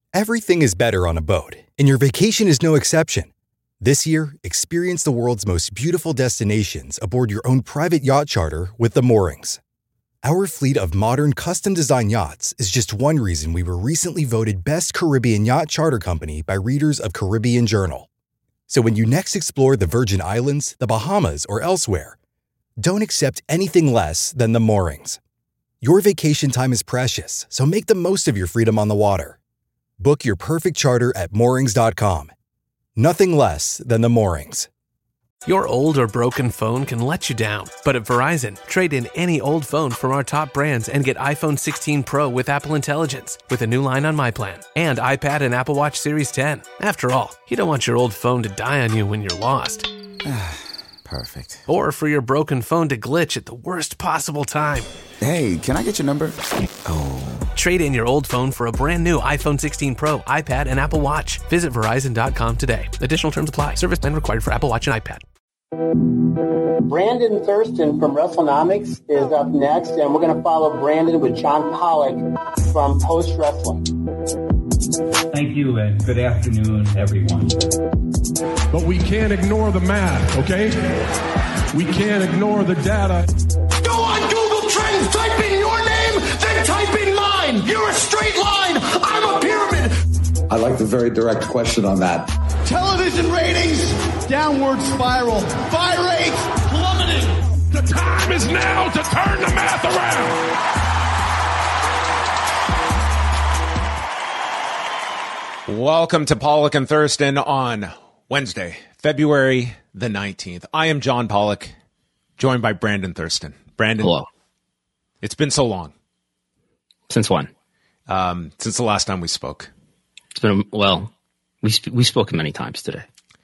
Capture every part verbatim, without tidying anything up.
Everything is better on a boat, and your vacation is no exception. This year, experience the world's most beautiful destinations aboard your own private yacht charter with the Moorings. Our fleet of modern, custom-designed yachts is just one reason we were recently voted Best Caribbean Yacht Charter Company by readers of Caribbean Journal. So when you next explore the Virgin Islands, the Bahamas, or elsewhere, don't accept anything less than the Moorings. Your vacation time is precious, so make the most of your freedom on the water. Book your perfect charter at moorings dot com. Nothing less than the Moorings. Your old or broken phone can let you down, but at Verizon, trade in any old phone from our top brands and get iPhone sixteen Pro with Apple Intelligence with a new line on My Plan and iPad and Apple Watch Series ten. After all, you don't want your old phone to die on you when you're lost. Perfect. Or for your broken phone to glitch at the worst possible time. Hey, can I get your number? Oh. Trade in your old phone for a brand new iPhone sixteen Pro, iPad, and Apple Watch. Visit Verizon dot com today. Additional terms apply. Service plan required for Apple Watch and iPad. Brandon Thurston from WrestleNomics is up next, and we're going to follow Brandon with John Pollock from Post Wrestling. Thank you, and good afternoon, everyone. But we can't ignore the math, okay? We can't ignore the data. Go on Google Trends, type in your name, then type in mine. You're a straight line. I'm a pyramid. I like the very direct question on that. Television ratings, downward spiral. Buy rates, plummeting. The time is now to turn the math around. Welcome to Pollock and Thurston on Wednesday, February the nineteenth. I am John Pollock, joined by Brandon Thurston. Brandon. Hello. It's been so long. Since when? Um, since the last time we spoke. It's been, well, we sp- we spoke many times today.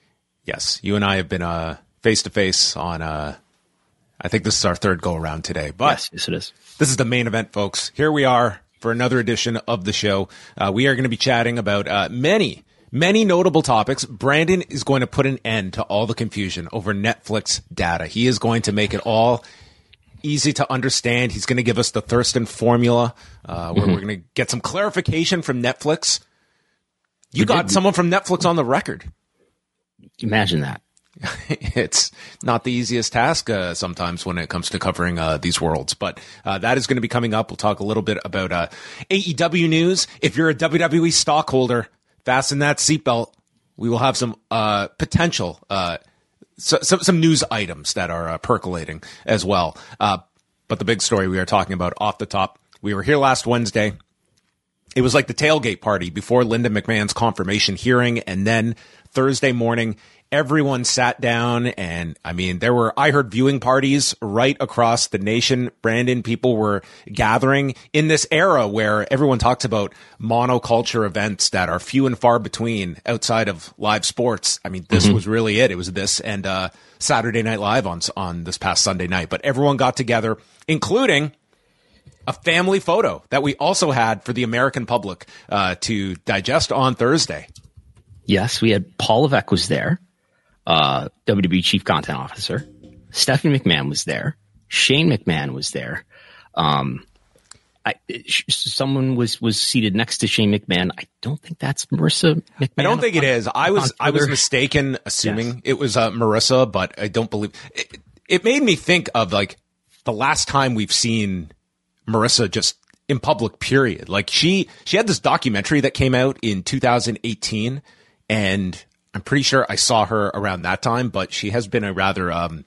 Yes, you and I have been uh, face-to-face on, uh, I think this is our third go-around today. But yes, yes, it is. This is the main event, folks. Here we are for another edition of the show. Uh, we are going to be chatting about uh, many, many notable topics. Brandon is going to put an end to all the confusion over Netflix data. He is going to make it all easy to understand. He's going to give us the Thurston formula, uh, where mm-hmm. we're going to get some clarification from Netflix. You we got did. someone from Netflix on the record. Imagine that. It's not the easiest task uh, sometimes when it comes to covering uh, these worlds, but uh, that is going to be coming up. We'll talk a little bit about uh, A E W news. If you're a W W E stockholder, fasten that seatbelt. We will have some uh, potential, uh, so, some, some news items that are uh, percolating as well. Uh, but the big story we are talking about off the top, we were here last Wednesday. It was like the tailgate party before Linda McMahon's confirmation hearing. And then Thursday morning, everyone sat down. And I mean, there were, I heard viewing parties right across the nation. Brandon, people were gathering in this era where everyone talks about monoculture events that are few and far between outside of live sports. I mean, this mm-hmm. was really it. It was this and uh, Saturday Night Live on, on this past Sunday night. But everyone got together, including a family photo that we also had for the American public uh, to digest on Thursday. Yes, we had Paul Levesque was there, uh, W W E Chief Content Officer. Stephanie McMahon was there. Shane McMahon was there. Um, I, sh- someone was, was seated next to Shane McMahon. I don't think that's Marissa McMahon. I don't think it is. I was I was mistaken, assuming yes. it was uh, Marissa, but I don't believe it. It made me think of like the last time we've seen Marissa just in public, period. Like she, she had this documentary that came out in two thousand eighteen, and I'm pretty sure I saw her around that time, but she has been a rather, um,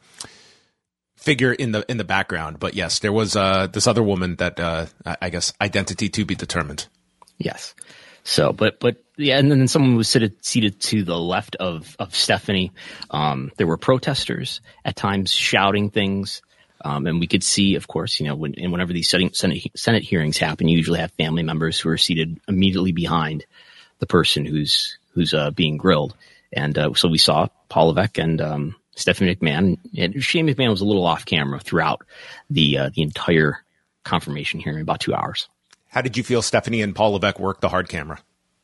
figure in the, in the background. But yes, there was, uh, this other woman that, uh, I guess identity to be determined. Yes. So, but, but yeah, and then someone was seated, seated to the left of, of Stephanie. Um, there were protesters at times shouting things. Um, and we could see, of course, you know, when, and whenever these Senate, Senate hearings happen, you usually have family members who are seated immediately behind the person who's who's uh, being grilled. And uh, so we saw Paul Levesque and um, Stephanie McMahon. And Shane McMahon was a little off camera throughout the uh, the entire confirmation hearing, about two hours. How did you feel Stephanie and Paul Levesque worked the hard camera?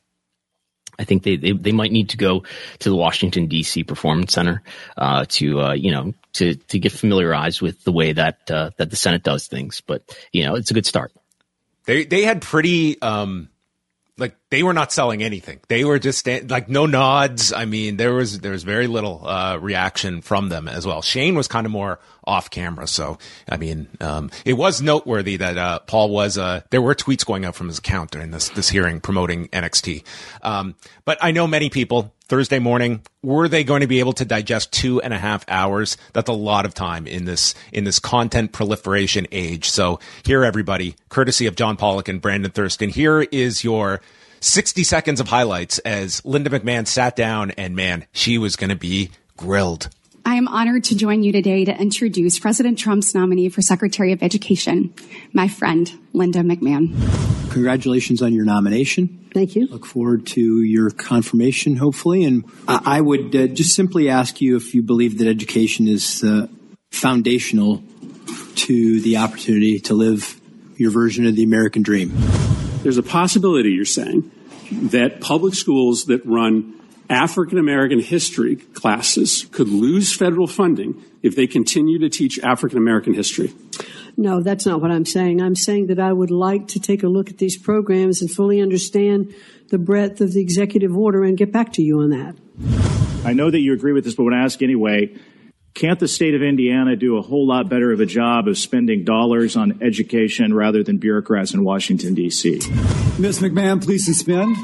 I think they, they, they might need to go to the Washington, D C Performance Center uh, to, uh, you know, to, to get familiarized with the way that uh, that the Senate does things. But, you know, it's a good start. They they had pretty um, like they were not selling anything. They were just stand, like no nods. I mean, there was there was very little uh, reaction from them as well. Shane was kind of more off camera. So, I mean, um, it was noteworthy that uh, Paul was, uh, there were tweets going out from his account during this, this hearing promoting N X T. Um, but I know many people, Thursday morning, were they going to be able to digest two and a half hours? That's a lot of time in this, in this content proliferation age. So here, everybody, courtesy of John Pollock and Brandon Thurston, here is your sixty seconds of highlights as Linda McMahon sat down and man, she was going to be grilled. I am honored to join you today to introduce President Trump's nominee for Secretary of Education, my friend, Linda McMahon. Congratulations on your nomination. Thank you. Look forward to your confirmation, hopefully. And I would uh, just simply ask you if you believe that education is uh, foundational to the opportunity to live your version of the American dream. There's a possibility, you're saying, that public schools that run African American history classes could lose federal funding if they continue to teach African American history. No, that's not what I'm saying. I'm saying that I would like to take a look at these programs and fully understand the breadth of the executive order and get back to you on that. I know that you agree with this, but I want to ask anyway, can't the state of Indiana do a whole lot better of a job of spending dollars on education rather than bureaucrats in Washington, D C? Miz McMahon, please suspend.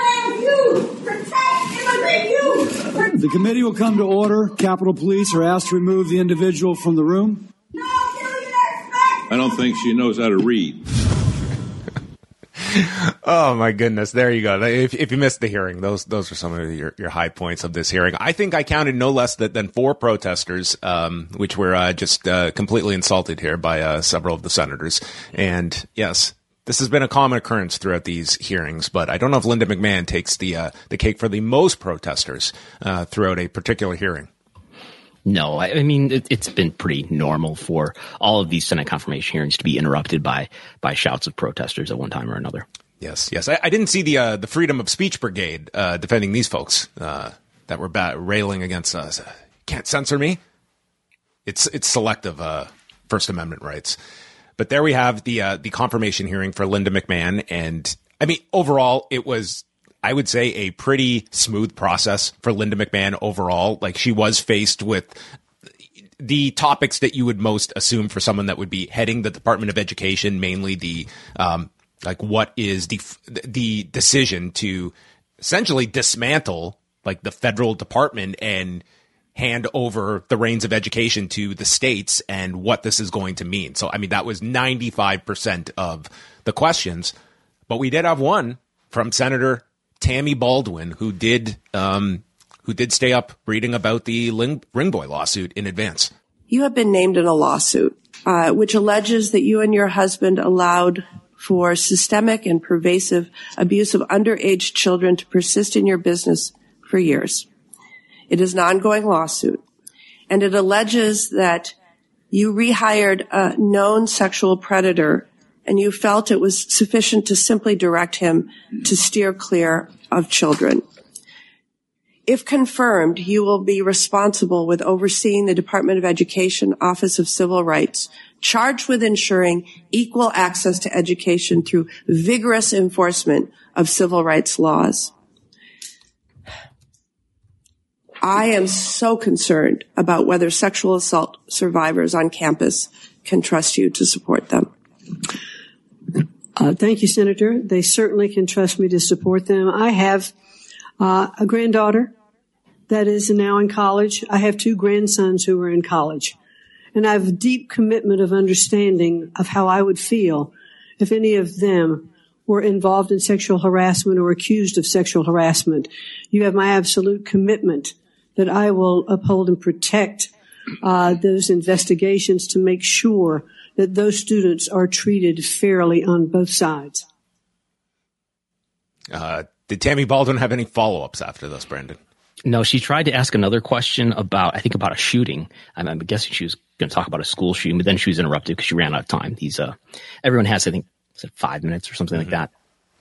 The committee will come to order. Capitol Police are asked to remove the individual from the room. I don't think she knows how to read. Oh my goodness! There you go. If, if you missed the hearing, those those are some of your, your high points of this hearing. I think I counted no less than, than four protesters, um, which were uh, just uh, completely insulted here by uh, several of the senators. And yes, this has been a common occurrence throughout these hearings. But I don't know if Linda McMahon takes the uh, the cake for the most protesters uh, throughout a particular hearing. No, I, I mean, it, it's been pretty normal for all of these Senate confirmation hearings to be interrupted by by shouts of protesters at one time or another. Yes, yes. I, I didn't see the uh, the Freedom of Speech Brigade uh, defending these folks uh, that were bat- railing against us. Uh, can't censor me. It's it's selective uh, First Amendment rights. But there we have the uh, the confirmation hearing for Linda McMahon. And I mean, overall, it was, I would say, a pretty smooth process for Linda McMahon overall. Like, she was faced with the topics that you would most assume for someone that would be heading the Department of Education, mainly the, um, like, what is the, the decision to essentially dismantle, like, the federal department and hand over the reins of education to the states and what this is going to mean. So, I mean, that was ninety-five percent of the questions. But we did have one from Senator Tammy Baldwin, who did um, who did stay up reading about the Ling- Ringboy lawsuit in advance. You have been named in a lawsuit uh, which alleges that you and your husband allowed for systemic and pervasive abuse of underage children to persist in your business for years. It is an ongoing lawsuit, and it alleges that you rehired a known sexual predator and you felt it was sufficient to simply direct him to steer clear of children. If confirmed, you will be responsible with overseeing the Department of Education Office of Civil Rights, charged with ensuring equal access to education through vigorous enforcement of civil rights laws. I am so concerned about whether sexual assault survivors on campus can trust you to support them. Uh, thank you, Senator. They certainly can trust me to support them. I have uh, a granddaughter that is now in college. I have two grandsons who are in college. And I have a deep commitment of understanding of how I would feel if any of them were involved in sexual harassment or accused of sexual harassment. You have my absolute commitment that I will uphold and protect uh, those investigations to make sure that those students are treated fairly on both sides. Uh, did Tammy Baldwin have any follow-ups after this, Brandon? No, she tried to ask another question about, I think, about a shooting. I'm, I'm guessing she was going to talk about a school shooting, but then she was interrupted because she ran out of time. These, uh, everyone has, I think, is it five minutes or something mm-hmm. like that.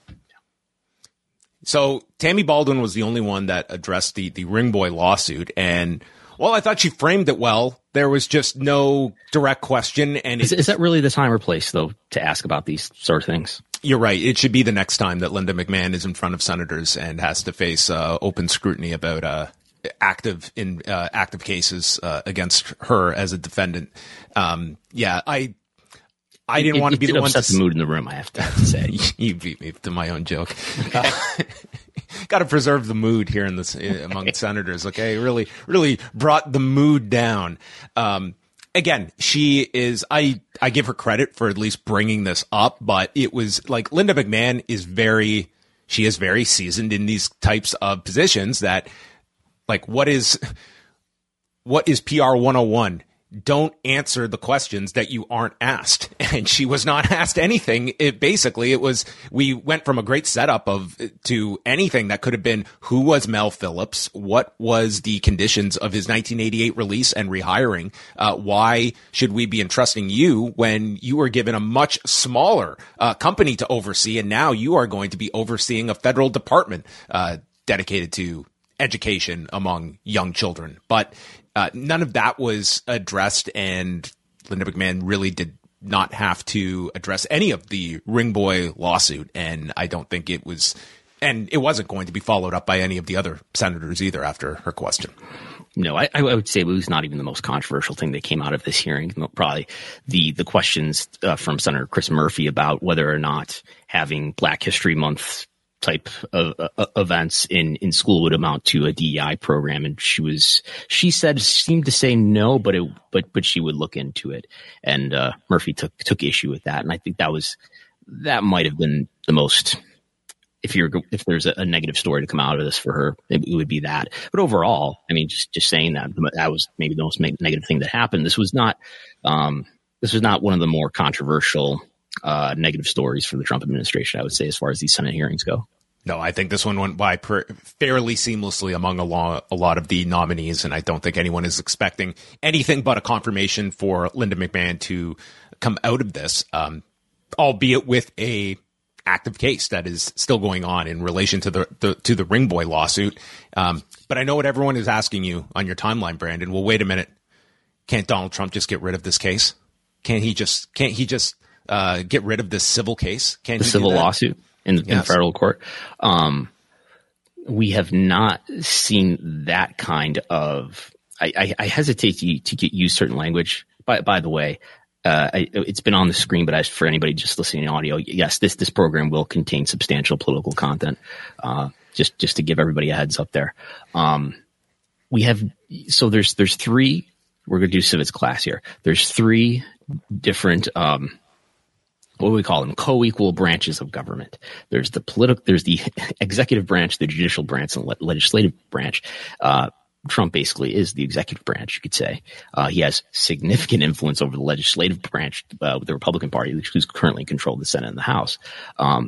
So Tammy Baldwin was the only one that addressed the, the Ringboy lawsuit. And, well, I thought she framed it well. There was just no direct question. And is, is that really the time or place, though, to ask about these sort of things? You're right. It should be the next time that Linda McMahon is in front of senators and has to face uh, open scrutiny about uh, active in uh, active cases uh, against her as a defendant. Um, yeah, I I didn't it, want to be the the one one to to the mood in the room. I have to, have to say, you beat me to my own joke. Uh, Got to preserve the mood here in this among senators. Okay, really, really brought the mood down. Um, Again, she is, I, I give her credit for at least bringing this up, but it was like Linda McMahon is very, she is very seasoned in these types of positions that, like, what is, what is P R one oh one? Don't answer the questions that you aren't asked. And she was not asked anything. It basically, it was, we went from a great setup of to anything that could have been, who was Mel Phillips? What was the conditions of his nineteen eighty-eight release and rehiring? Uh, why should we be entrusting you when you were given a much smaller uh, company to oversee? And now you are going to be overseeing a federal department uh, dedicated to education among young children. But Uh, none of that was addressed, and Linda McMahon really did not have to address any of the Ring Boy lawsuit, and I don't think it was, and it wasn't going to be followed up by any of the other senators either after her question. No, I, I would say it was not even the most controversial thing that came out of this hearing. Probably the the questions uh, from Senator Chris Murphy about whether or not having Black History Month type of uh, events in, in school would amount to a D E I program. And she was, she said, seemed to say no, but it, but, but she would look into it. And, uh, Murphy took, took issue with that. And I think that was, that might have been the most, if you're, if there's a, a negative story to come out of this for her, it, it would be that. But overall, I mean, just, just saying that, that was maybe the most negative thing that happened. This was not, um, this was not one of the more controversial Uh, negative stories for the Trump administration, I would say, as far as these Senate hearings go. No, I think this one went by per- fairly seamlessly among a, lo- a lot of the nominees, and I don't think anyone is expecting anything but a confirmation for Linda McMahon to come out of this, um, albeit with a active case that is still going on in relation to the, the to the Ring Boy lawsuit. Um, but I know what everyone is asking you on your timeline, Brandon. Well, wait a minute. Can't Donald Trump just get rid of this case? Can't he just? Can't he just? Uh, get rid of this civil case? Can the civil lawsuit in, yes. in federal court? Um, we have not seen that kind of. I, I, I hesitate to, to get use certain language. By by the way, uh, I, it's been on the screen, but as for anybody just listening to audio, yes, this this program will contain substantial political content. Uh, just just to give everybody a heads up there. Um, we have so there's there's three. We're going to do civics class here. There's three different. Um, What do we call them? Co-equal branches of government. There's the political, there's the executive branch, the judicial branch, and the legislative branch. Uh, Trump basically is the executive branch, you could say. Uh, he has significant influence over the legislative branch uh, with the Republican Party, who's currently controlled the Senate and the House. Um,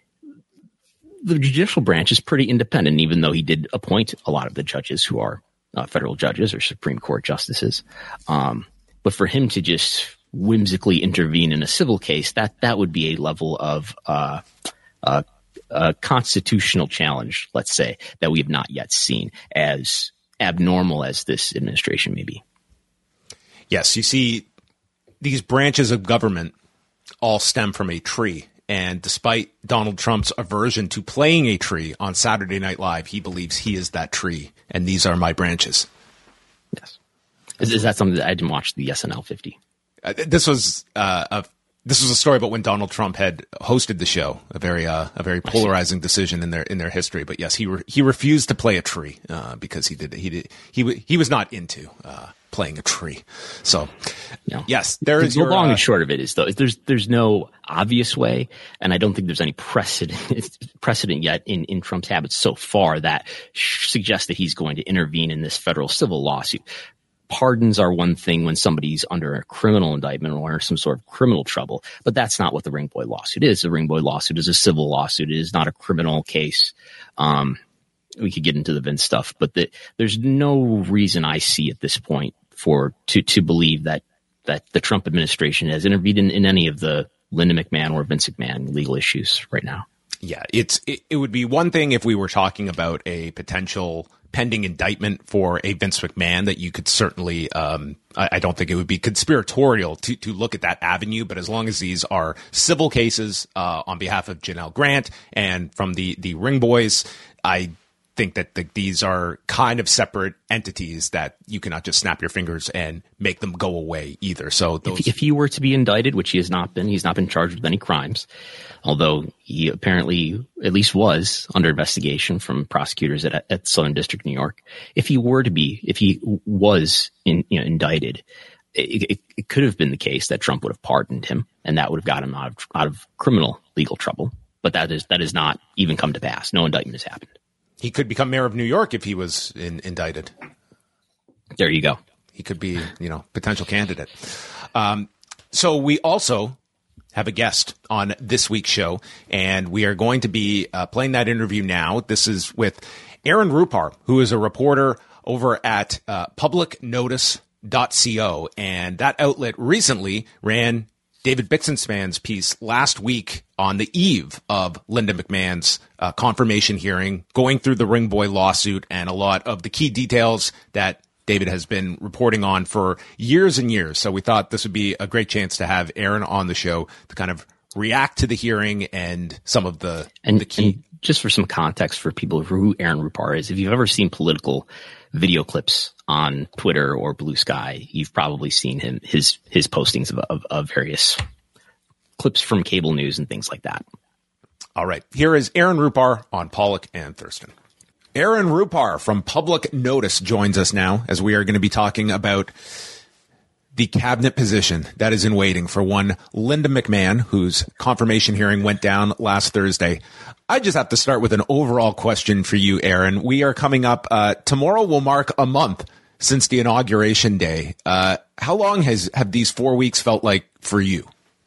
the judicial branch is pretty independent, even though he did appoint a lot of the judges who are uh, federal judges or Supreme Court justices. Um, but for him to just whimsically intervene in a civil case, that that would be a level of uh, uh, a constitutional challenge, let's say, that we have not yet seen, as abnormal as this administration may be. Yes, you see, these branches of government all stem from a tree. And despite Donald Trump's aversion to playing a tree on Saturday Night Live, he believes he is that tree, and these are my branches. Yes. Is, is that something that I didn't watch the S N L fifty? Uh, this was uh, a this was a story about when Donald Trump had hosted the show, a very uh, a very polarizing decision in their in their history. But yes, he re- he refused to play a tree uh, because he did he did he w- he was not into uh, playing a tree. So no. yes, there is the your, long uh, and short of it is though there's there's no obvious way, and I don't think there's any precedent precedent yet in in Trump's habits so far that suggests that he's going to intervene in this federal civil lawsuit. Pardons are one thing when somebody's under a criminal indictment or some sort of criminal trouble, but that's not what the Ring Boy lawsuit is. The Ring Boy lawsuit is a civil lawsuit. It is not a criminal case. Um, we could get into the Vince stuff, but the, there's no reason I see at this point for to to believe that that the Trump administration has intervened in, in any of the Linda McMahon or Vince McMahon legal issues right now. Yeah, it's it, it would be one thing if we were talking about a potential pending indictment for a Vince McMahon that you could certainly, um, I, I don't think it would be conspiratorial to, to look at that avenue. But as long as these are civil cases uh, on behalf of Janelle Grant and from the, the Ring Boys, I think that the, these are kind of separate entities that you cannot just snap your fingers and make them go away either. So those- if, if he were to be indicted, which he has not been, he's not been charged with any crimes, although he apparently at least was under investigation from prosecutors at, at Southern District, New York. If he were to be, if he was in, you know, indicted, it, it, it could have been the case that Trump would have pardoned him, and that would have got him out of, out of criminal legal trouble. But that is that has not even come to pass. No indictment has happened. He could become mayor of New York if he was in, indicted. There you go. He could be, you know, potential candidate. Um, so we also have a guest on this week's show, and we are going to be uh, playing that interview now. This is with Aaron Rupar, who is a reporter over at uh, public notice dot co, and that outlet recently ran David Bixenspan's piece last week on the eve of Linda McMahon's uh, confirmation hearing, going through the Ring Boy lawsuit and a lot of the key details that David has been reporting on for years and years. So we thought this would be a great chance to have Aaron on the show to kind of react to the hearing and some of the, and, the key. And just for some context for people who Aaron Rupar is, if you've ever seen political video clips on Twitter or Blue Sky, you've probably seen him, his, his postings of, of, of various clips from cable news and things like that. All right. Here is Aaron Rupar on Pollock and Thurston. Aaron Rupar from Public Notice joins us now as we are going to be talking about the cabinet position that is in waiting for one Linda McMahon, whose confirmation hearing went down last Thursday. I just have to start with an overall question for you, Aaron. We are coming up, uh, tomorrow will mark a month since the inauguration day. Uh, how long has, have these four weeks felt like for you?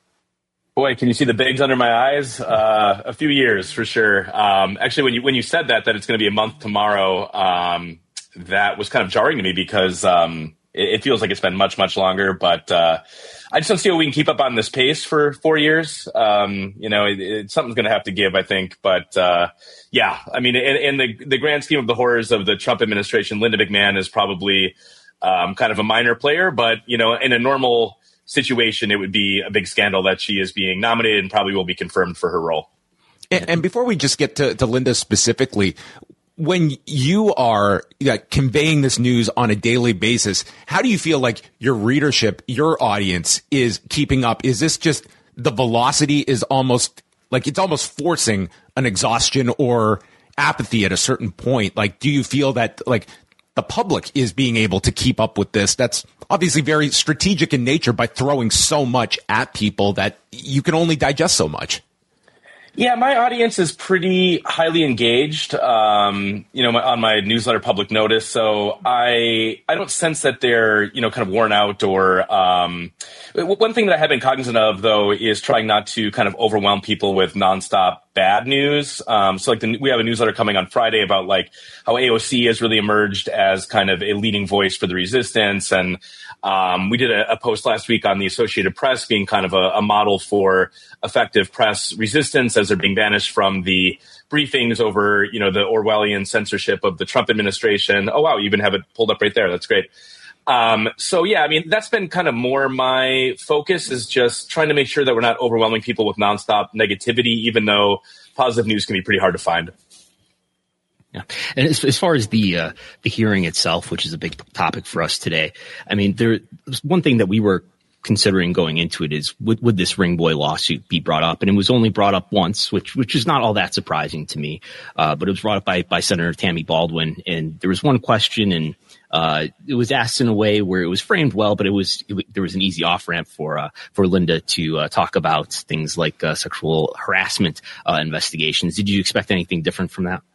Boy, can you see the bags under my eyes? Uh, a few years for sure. Um, actually, when you, when you said that, that it's going to be a month tomorrow, um, that was kind of jarring to me because, um, it, it feels like it's been much, much longer, but, uh, I just don't see how we can keep up on this pace for four years. Um, you know, it, it, something's going to have to give, I think. But, uh, yeah, I mean, in, in the, the grand scheme of the horrors of the Trump administration, Linda McMahon is probably, um, kind of a minor player, but, you know, in a normal situation, it would be a big scandal that she is being nominated and probably will be confirmed for her role. And, and before we just get to, to Linda specifically, when you are uh, conveying this news on a daily basis, how do you feel like your readership, your audience is keeping up? Is this just the velocity is almost like it's almost forcing an exhaustion or apathy at a certain point? Like, do you feel that like the public is being able to keep up with this? That's obviously very strategic in nature by throwing so much at people that you can only digest so much. Yeah, my audience is pretty highly engaged, um, you know, my, on my newsletter Public Notice. So I I don't sense that they're, you know, kind of worn out or um, one thing that I have been cognizant of, though, is trying not to kind of overwhelm people with nonstop bad news. Um, so like the, we have a newsletter coming on Friday about like how A O C has really emerged as kind of a leading voice for the resistance. And um, we did a, a post last week on the Associated Press being kind of a, a model for effective press resistance as they're being banished from the briefings over, you know, the Orwellian censorship of the Trump administration. Oh, wow. You even have it pulled up right there. That's great. Um, so, yeah, I mean, that's been kind of more my focus is just trying to make sure that we're not overwhelming people with nonstop negativity, even though positive news can be pretty hard to find. Yeah. And as, as far as the uh, the hearing itself, which is a big topic for us today, I mean, there was one thing that we were considering going into it is would, would this Ring Boy lawsuit be brought up? And it was only brought up once, which which is not all that surprising to me. Uh, but it was brought up by, by Senator Tammy Baldwin. And there was one question, and uh, it was asked in a way where it was framed well, but it was it, there was an easy off ramp for uh, for Linda to uh, talk about things like uh, sexual harassment uh, investigations. Did you expect anything different from that?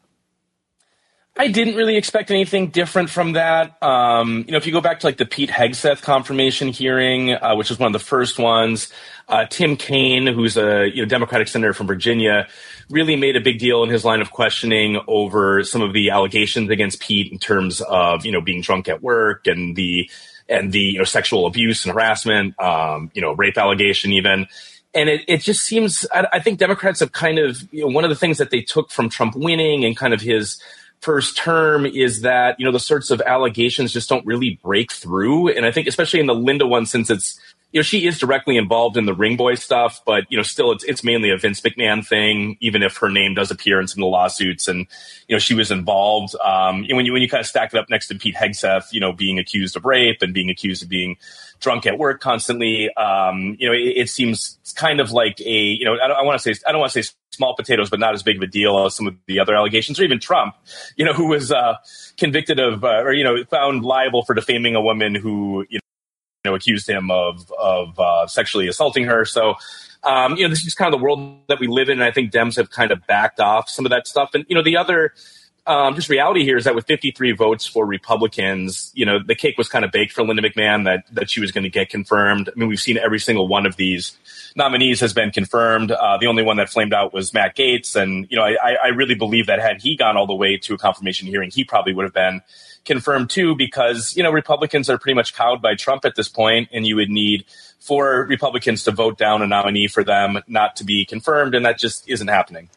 I didn't really expect anything different from that. Um, you know, if you go back to like the Pete Hegseth confirmation hearing, uh, which was one of the first ones, uh, Tim Kaine, who's a you know Democratic senator from Virginia, really made a big deal in his line of questioning over some of the allegations against Pete in terms of you know being drunk at work and the and the you know sexual abuse and harassment, um, you know rape allegation even. And it, it just seems I, I think Democrats have kind of you know one of the things that they took from Trump winning and kind of his first term is that, you know, the sorts of allegations just don't really break through. And I think especially in the Linda one, since it's, you know, she is directly involved in the Ring Boy stuff, but, you know, still it's, it's mainly a Vince McMahon thing, even if her name does appear in some of the lawsuits and, you know, she was involved. Um, and when you, when you kind of stack it up next to Pete Hegseth, you know, being accused of rape and being accused of being drunk at work constantly, um, you know, it, it seems kind of like a, you know, I don't, I want to say, I don't want to say small potatoes, but not as big of a deal as some of the other allegations, or even Trump, you know, who was uh, convicted of, uh, or, you know, found liable for defaming a woman who, you know, know, accused him of of uh, sexually assaulting her. So, um, you know, this is kind of the world that we live in. And I think Dems have kind of backed off some of that stuff. And, you know, the other um, just reality here is that with fifty-three votes for Republicans, you know, the cake was kind of baked for Linda McMahon that that she was going to get confirmed. I mean, we've seen every single one of these nominees has been confirmed. Uh, the only one that flamed out was Matt Gaetz. And, you know, I, I really believe that had he gone all the way to a confirmation hearing, he probably would have been confirmed too, because, you know, Republicans are pretty much cowed by Trump at this point, and you would need for Republicans to vote down a nominee for them not to be confirmed, and that just isn't happening.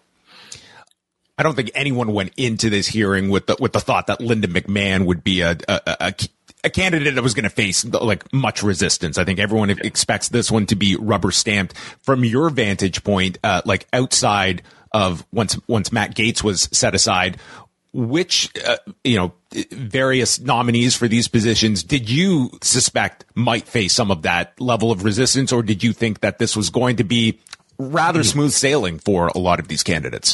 I don't think anyone went into this hearing with the with the thought that Linda McMahon would be a a, a, a candidate that was going to face like much resistance. I think everyone yeah. expects this one to be rubber stamped. From your vantage point, uh, like outside of once once Matt Gaetz was set aside, which, uh, you know, various nominees for these positions did you suspect might face some of that level of resistance, or did you think that this was going to be rather smooth sailing for a lot of these candidates?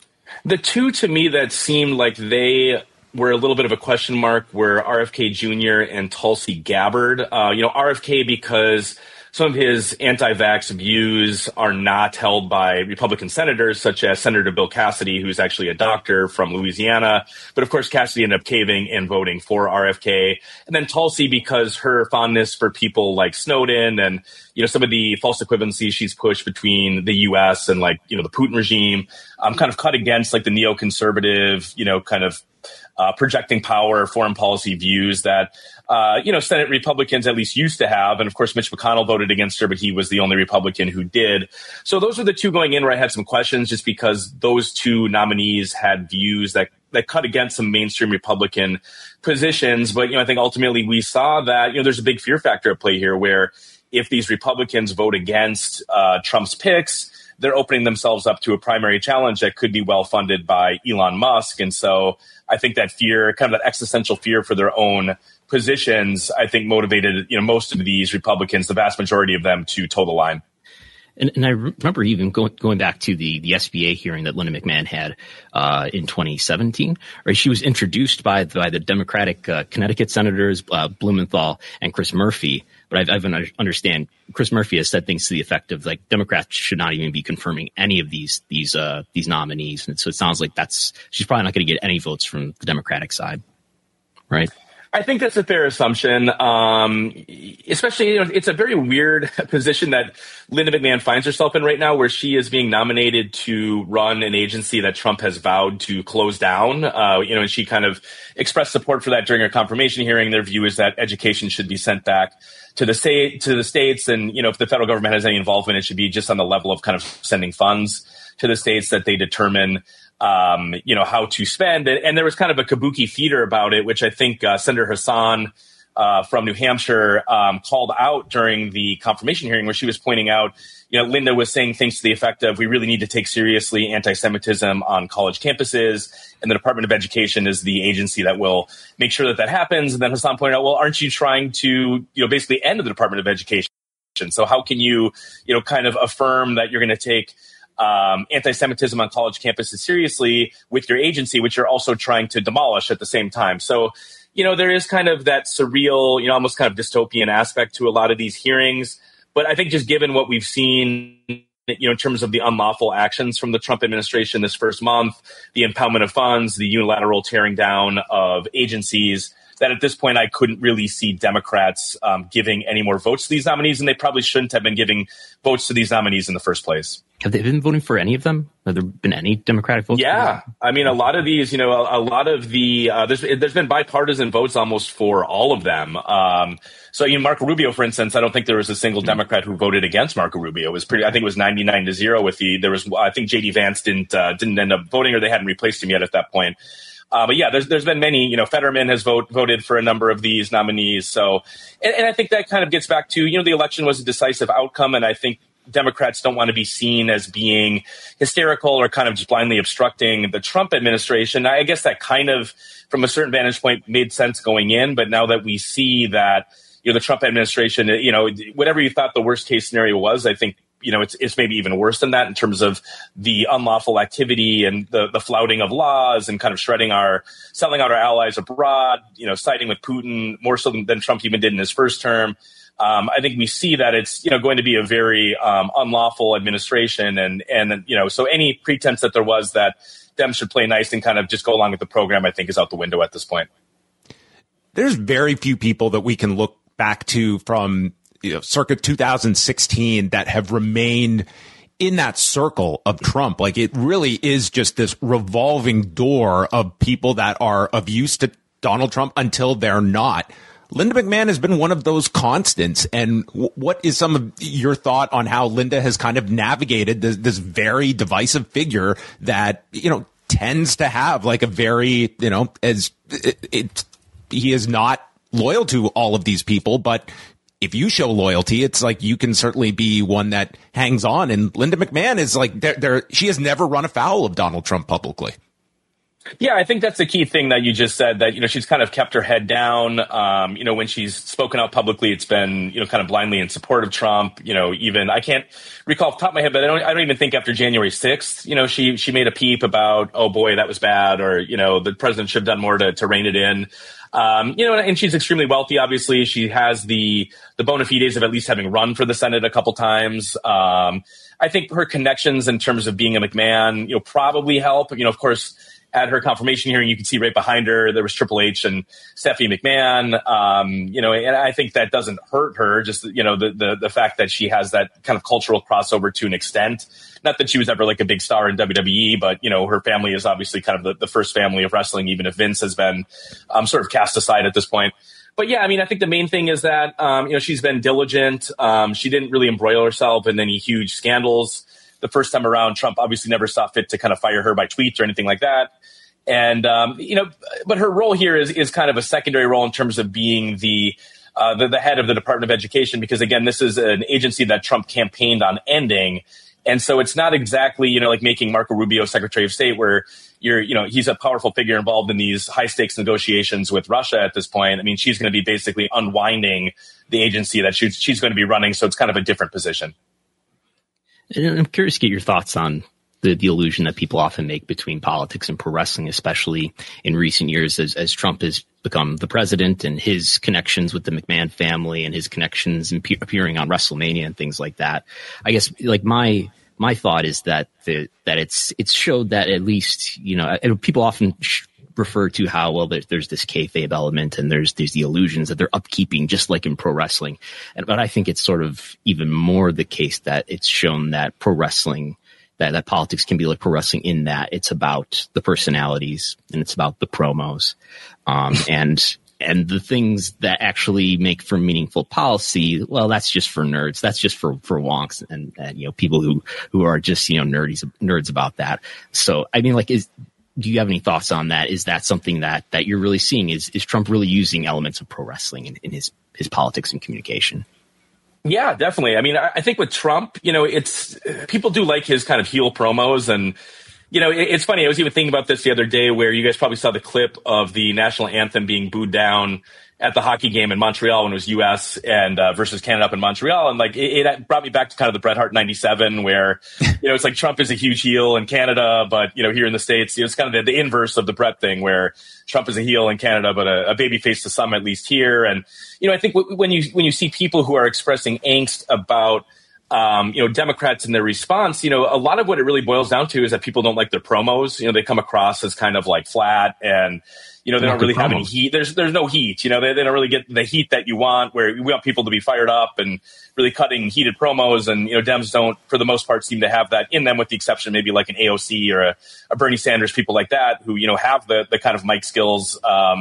The two to me that seemed like they were a little bit of a question mark were R F K Junior and Tulsi Gabbard. Uh, you know, R F K because some of his anti-vax views are not held by Republican senators, such as Senator Bill Cassidy, who's actually a doctor from Louisiana. But of course, Cassidy ended up caving and voting for R F K. And then Tulsi, because her fondness for people like Snowden and, you know, some of the false equivalencies she's pushed between the U S and, like, you know, the Putin regime, um, kind of cut against like the neoconservative, you know, kind of uh, projecting power, foreign policy views that, Uh, you know, Senate Republicans at least used to have. And of course, Mitch McConnell voted against her, but he was the only Republican who did. So those were the two going in where I had some questions, just because those two nominees had views that, that cut against some mainstream Republican positions. But, you know, I think ultimately we saw that, you know, there's a big fear factor at play here where if these Republicans vote against uh, Trump's picks, they're opening themselves up to a primary challenge that could be well funded by Elon Musk. And so I think that fear, kind of that existential fear for their own positions, I think motivated, you know, most of these Republicans, the vast majority of them, to toe the line. And, and I remember even going, going back to the, the S B A hearing that Linda McMahon had uh, in twenty seventeen, right? She was introduced by, by the Democratic uh, Connecticut senators, uh, Blumenthal and Chris Murphy. But I've, I've understand Chris Murphy has said things to the effect of, like, Democrats should not even be confirming any of these these uh, these nominees. And so it sounds like that's she's probably not going to get any votes from the Democratic side, right? I think that's a fair assumption, um, especially, you know, it's a very weird position that Linda McMahon finds herself in right now, where she is being nominated to run an agency that Trump has vowed to close down. Uh, you know, and she kind of expressed support for that during her confirmation hearing. Their view is that education should be sent back to the state, to the states. And, you know, if the federal government has any involvement, it should be just on the level of kind of sending funds to the states that they determine Um, you know, how to spend. And there was kind of a kabuki theater about it, which I think uh, Senator Hassan uh, from New Hampshire um, called out during the confirmation hearing, where she was pointing out, you know, Linda was saying things to the effect of, we really need to take seriously anti-Semitism on college campuses, and the Department of Education is the agency that will make sure that that happens. And then Hassan pointed out, well, aren't you trying to, you know, basically end the Department of Education? So how can you, you know, kind of affirm that you're going to take Um, anti-Semitism on college campuses seriously with your agency, which you're also trying to demolish at the same time? So, you know, there is kind of that surreal, you know, almost kind of dystopian aspect to a lot of these hearings. But I think just given what we've seen, you know, in terms of the unlawful actions from the Trump administration this first month, the impoundment of funds, the unilateral tearing down of agencies, that at this point I couldn't really see Democrats um, giving any more votes to these nominees, and they probably shouldn't have been giving votes to these nominees in the first place. Have they been voting for any of them? Have there been any Democratic votes? Yeah. I mean, a lot of these, you know, a, a lot of the, uh, there's, there's been bipartisan votes almost for all of them. Um, so, you know, Marco Rubio, for instance, I don't think there was a single Democrat who voted against Marco Rubio. It was pretty, I think it was ninety-nine to zero with the, there was, I think J D Vance didn't, uh, didn't end up voting, or they hadn't replaced him yet at that point. Uh, but yeah, there's there's been many. You know, Fetterman has vote, voted for a number of these nominees. So, and, and I think that kind of gets back to, you know, the election was a decisive outcome, and I think Democrats don't want to be seen as being hysterical or kind of just blindly obstructing the Trump administration. I guess that kind of, from a certain vantage point, made sense going in. But now that we see that, you know, the Trump administration, you know, whatever you thought the worst case scenario was, I think, you know, it's it's maybe even worse than that in terms of the unlawful activity and the, the flouting of laws and kind of shredding our, selling out our allies abroad, you know, siding with Putin more so than, than Trump even did in his first term. Um, I think we see that it's, you know, going to be a very um, unlawful administration. And, and, you know, so any pretense that there was that Dems should play nice and kind of just go along with the program, I think is out the window at this point. There's very few people that we can look back to from, you know, circa two thousand sixteen that have remained in that circle of Trump. Like, it really is just this revolving door of people that are of use to Donald Trump until they're not. Linda McMahon has been one of those constants. And w- what is some of your thought on how Linda has kind of navigated this, this very divisive figure that, you know, tends to have like a very, you know, as it, it he is not loyal to all of these people, but if you show loyalty, it's like you can certainly be one that hangs on. And Linda McMahon is like, there, there, she has never run afoul of Donald Trump publicly. Yeah, I think that's the key thing that you just said, that, you know, she's kind of kept her head down. Um, you know, when she's spoken out publicly, it's been, you know, kind of blindly in support of Trump. You know, even I can't recall off the top of my head, but I don't, I don't even think after January sixth, you know, she, she made a peep about, oh boy, that was bad. Or, you know, the president should have done more to, to rein it in. Um, you know, and she's extremely wealthy. Obviously, she has the, the bona fides of at least having run for the Senate a couple times. Um, I think her connections in terms of being a McMahon, you know, probably help. You know, of course, at her confirmation hearing, you can see right behind her, there was Triple H and Stephanie McMahon. Um, you know, and I think that doesn't hurt her. Just, you know, the, the, the fact that she has that kind of cultural crossover to an extent. Not that she was ever like a big star in W W E, but, you know, her family is obviously kind of the, the first family of wrestling, even if Vince has been um, sort of cast aside at this point. But yeah, I mean, I think the main thing is that, um, you know, she's been diligent. Um, she didn't really embroil herself in any huge scandals. The first time around, Trump obviously never saw fit to kind of fire her by tweets or anything like that. And, um, you know, but her role here is, is kind of a secondary role in terms of being the, uh, the, the head of the Department of Education, because, again, this is an agency that Trump campaigned on ending. And so it's not exactly, you know, like making Marco Rubio Secretary of State, where you're, you know, he's a powerful figure involved in these high stakes negotiations with Russia at this point. I mean, she's going to be basically unwinding the agency that she's, she's going to be running. So it's kind of a different position. And I'm curious to get your thoughts on the, the illusion that people often make between politics and pro wrestling, especially in recent years as, as Trump has become the president, and his connections with the McMahon family and his connections and pe- appearing on WrestleMania and things like that. I guess like my, my thought is that the, that it's, it's showed that at least, you know, people often sh- refer to how, well, there, there's this kayfabe element and there's, there's the illusions that they're upkeeping, just like in pro wrestling. And, but I think it's sort of even more the case that it's shown that pro wrestling, that, that politics can be like pro wrestling in that it's about the personalities and it's about the promos. Um, and, and the things that actually make for meaningful policy, well, that's just for nerds. That's just for, for wonks and, and, you know, people who, who are just, you know, nerds, nerds about that. So, I mean, like, is, do you have any thoughts on that? Is that something that, that you're really seeing? Is, is Trump really using elements of pro wrestling in, in his, his politics and communication? Yeah, definitely. I mean, I, I think with Trump, you know, it's, people do like his kind of heel promos. And, you know, it, it's funny. I was even thinking about this the other day, where you guys probably saw the clip of the national anthem being booed down at the hockey game in Montreal when it was U S and uh, versus Canada up in Montreal. And like, it, it brought me back to kind of the Bret Hart ninety-seven, where, you know, it's like Trump is a huge heel in Canada, but, you know, here in the States, you know, it's kind of the, the inverse of the Bret thing, where Trump is a heel in Canada, but a, a baby face to some, at least here. And, you know, I think w- when you, when you see people who are expressing angst about, um, you know, Democrats and their response, you know, a lot of what it really boils down to is that people don't like their promos. You know, they come across as kind of like flat, and, you know, they don't really have any heat. There's there's no heat. You know, they, they don't really get the heat that you want, where we want people to be fired up and really cutting heated promos. And, you know, Dems don't, for the most part, seem to have that in them, with the exception maybe like an A O C or a, a Bernie Sanders, people like that, who, you know, have the, the kind of mic skills. Um,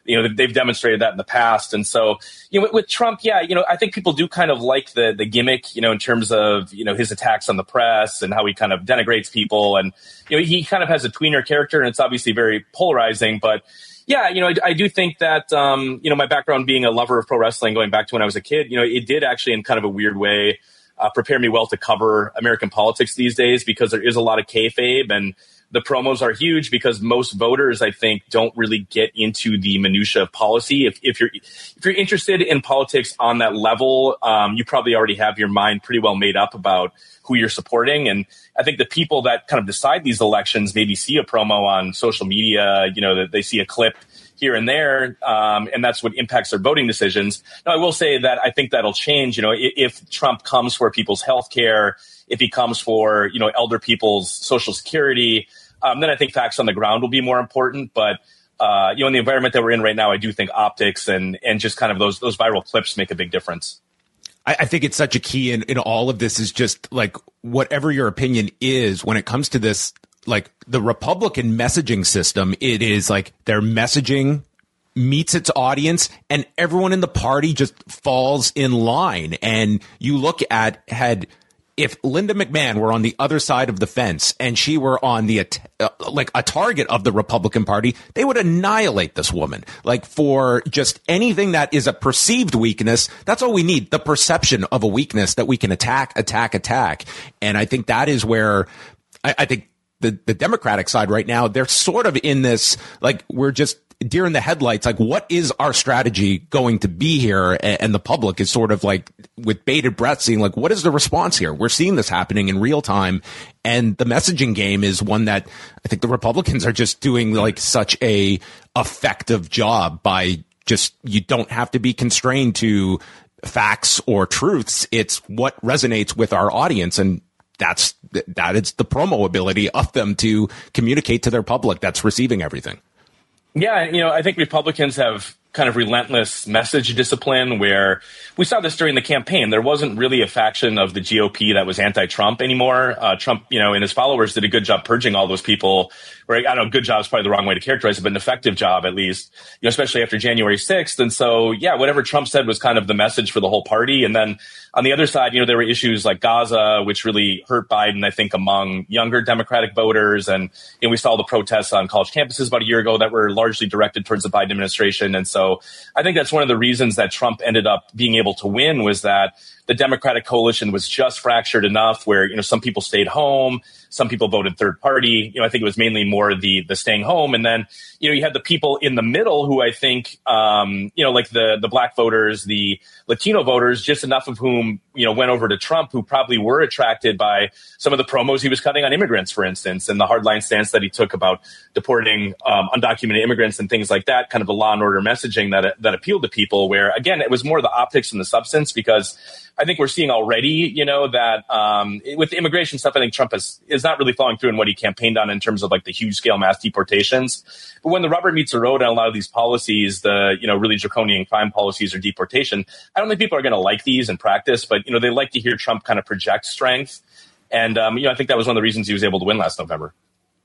You know, they've demonstrated that in the past. And so, you know, with, with Trump, yeah, you know, I think people do kind of like the the gimmick, you know, in terms of, you know, his attacks on the press and how he kind of denigrates people. And, you know, he kind of has a tweener character, and it's obviously very polarizing. But, yeah, you know, I, I do think that, um, you know, my background being a lover of pro wrestling going back to when I was a kid, you know, it did actually in kind of a weird way uh, prepare me well to cover American politics these days, because there is a lot of kayfabe, and the promos are huge because most voters, I think, don't really get into the minutia of policy. If, if you're if you're interested in politics on that level, um, you probably already have your mind pretty well made up about who you're supporting. And I think the people that kind of decide these elections maybe see a promo on social media, you know, that they see a clip here and there, um, and that's what impacts their voting decisions. Now, I will say that I think that'll change. You know, if, if Trump comes for people's health care, if he comes for, you know, elder people's Social Security, Um, then I think facts on the ground will be more important. But, uh, you know, in the environment that we're in right now, I do think optics and, and just kind of those those viral clips make a big difference. I, I think it's such a key in, in all of this is just like whatever your opinion is when it comes to this, like the Republican messaging system, it is like their messaging meets its audience and everyone in the party just falls in line. And you look at had if Linda McMahon were on the other side of the fence and she were on the uh, like a target of the Republican Party, they would annihilate this woman. Like for just anything that is a perceived weakness, that's all we need. The perception of a weakness that we can attack, attack, attack. And I think that is where I, I think the, the Democratic side right now, they're sort of in this, like we're just deer in the headlights. Like, what is our strategy going to be here? And the public is sort of like with bated breath seeing like, what is the response here? We're seeing this happening in real time. And the messaging game is one that I think the Republicans are just doing like such a effective job by just, you don't have to be constrained to facts or truths. It's what resonates with our audience. And that's, that is the promo ability of them to communicate to their public that's receiving everything. Yeah, you know, I think Republicans have kind of relentless message discipline where we saw this during the campaign. There wasn't really a faction of the G O P that was anti-Trump anymore. Uh, Trump, you know, and his followers did a good job purging all those people. Where, I don't know, good job is probably the wrong way to characterize it, but an effective job at least, you know, especially after January sixth. And so, yeah, whatever Trump said was kind of the message for the whole party. And then on the other side, you know, there were issues like Gaza, which really hurt Biden, I think, among younger Democratic voters. And, you know, we saw the protests on college campuses about a year ago that were largely directed towards the Biden administration. And so I think that's one of the reasons that Trump ended up being able to win was that the Democratic coalition was just fractured enough where, you know, some people stayed home, some people voted third party. You know, I think it was mainly more the the staying home. And then, you know, you had the people in the middle who I think, um, you know, like the the black voters, the Latino voters, just enough of whom, you know, went over to Trump who probably were attracted by some of the promos he was cutting on immigrants, for instance, and the hardline stance that he took about deporting um, undocumented immigrants and things like that, kind of the law and order messaging that that appealed to people where, again, it was more the optics and the substance because I think we're seeing already, you know, that um, with the immigration stuff, I think Trump is, is not really following through in what he campaigned on in terms of like the huge scale mass deportations. But when the rubber meets the road on a lot of these policies, the, you know, really draconian crime policies or deportation, I don't think people are going to like these in practice, but, you know, they like to hear Trump kind of project strength. And, um, you know, I think that was one of the reasons he was able to win last November.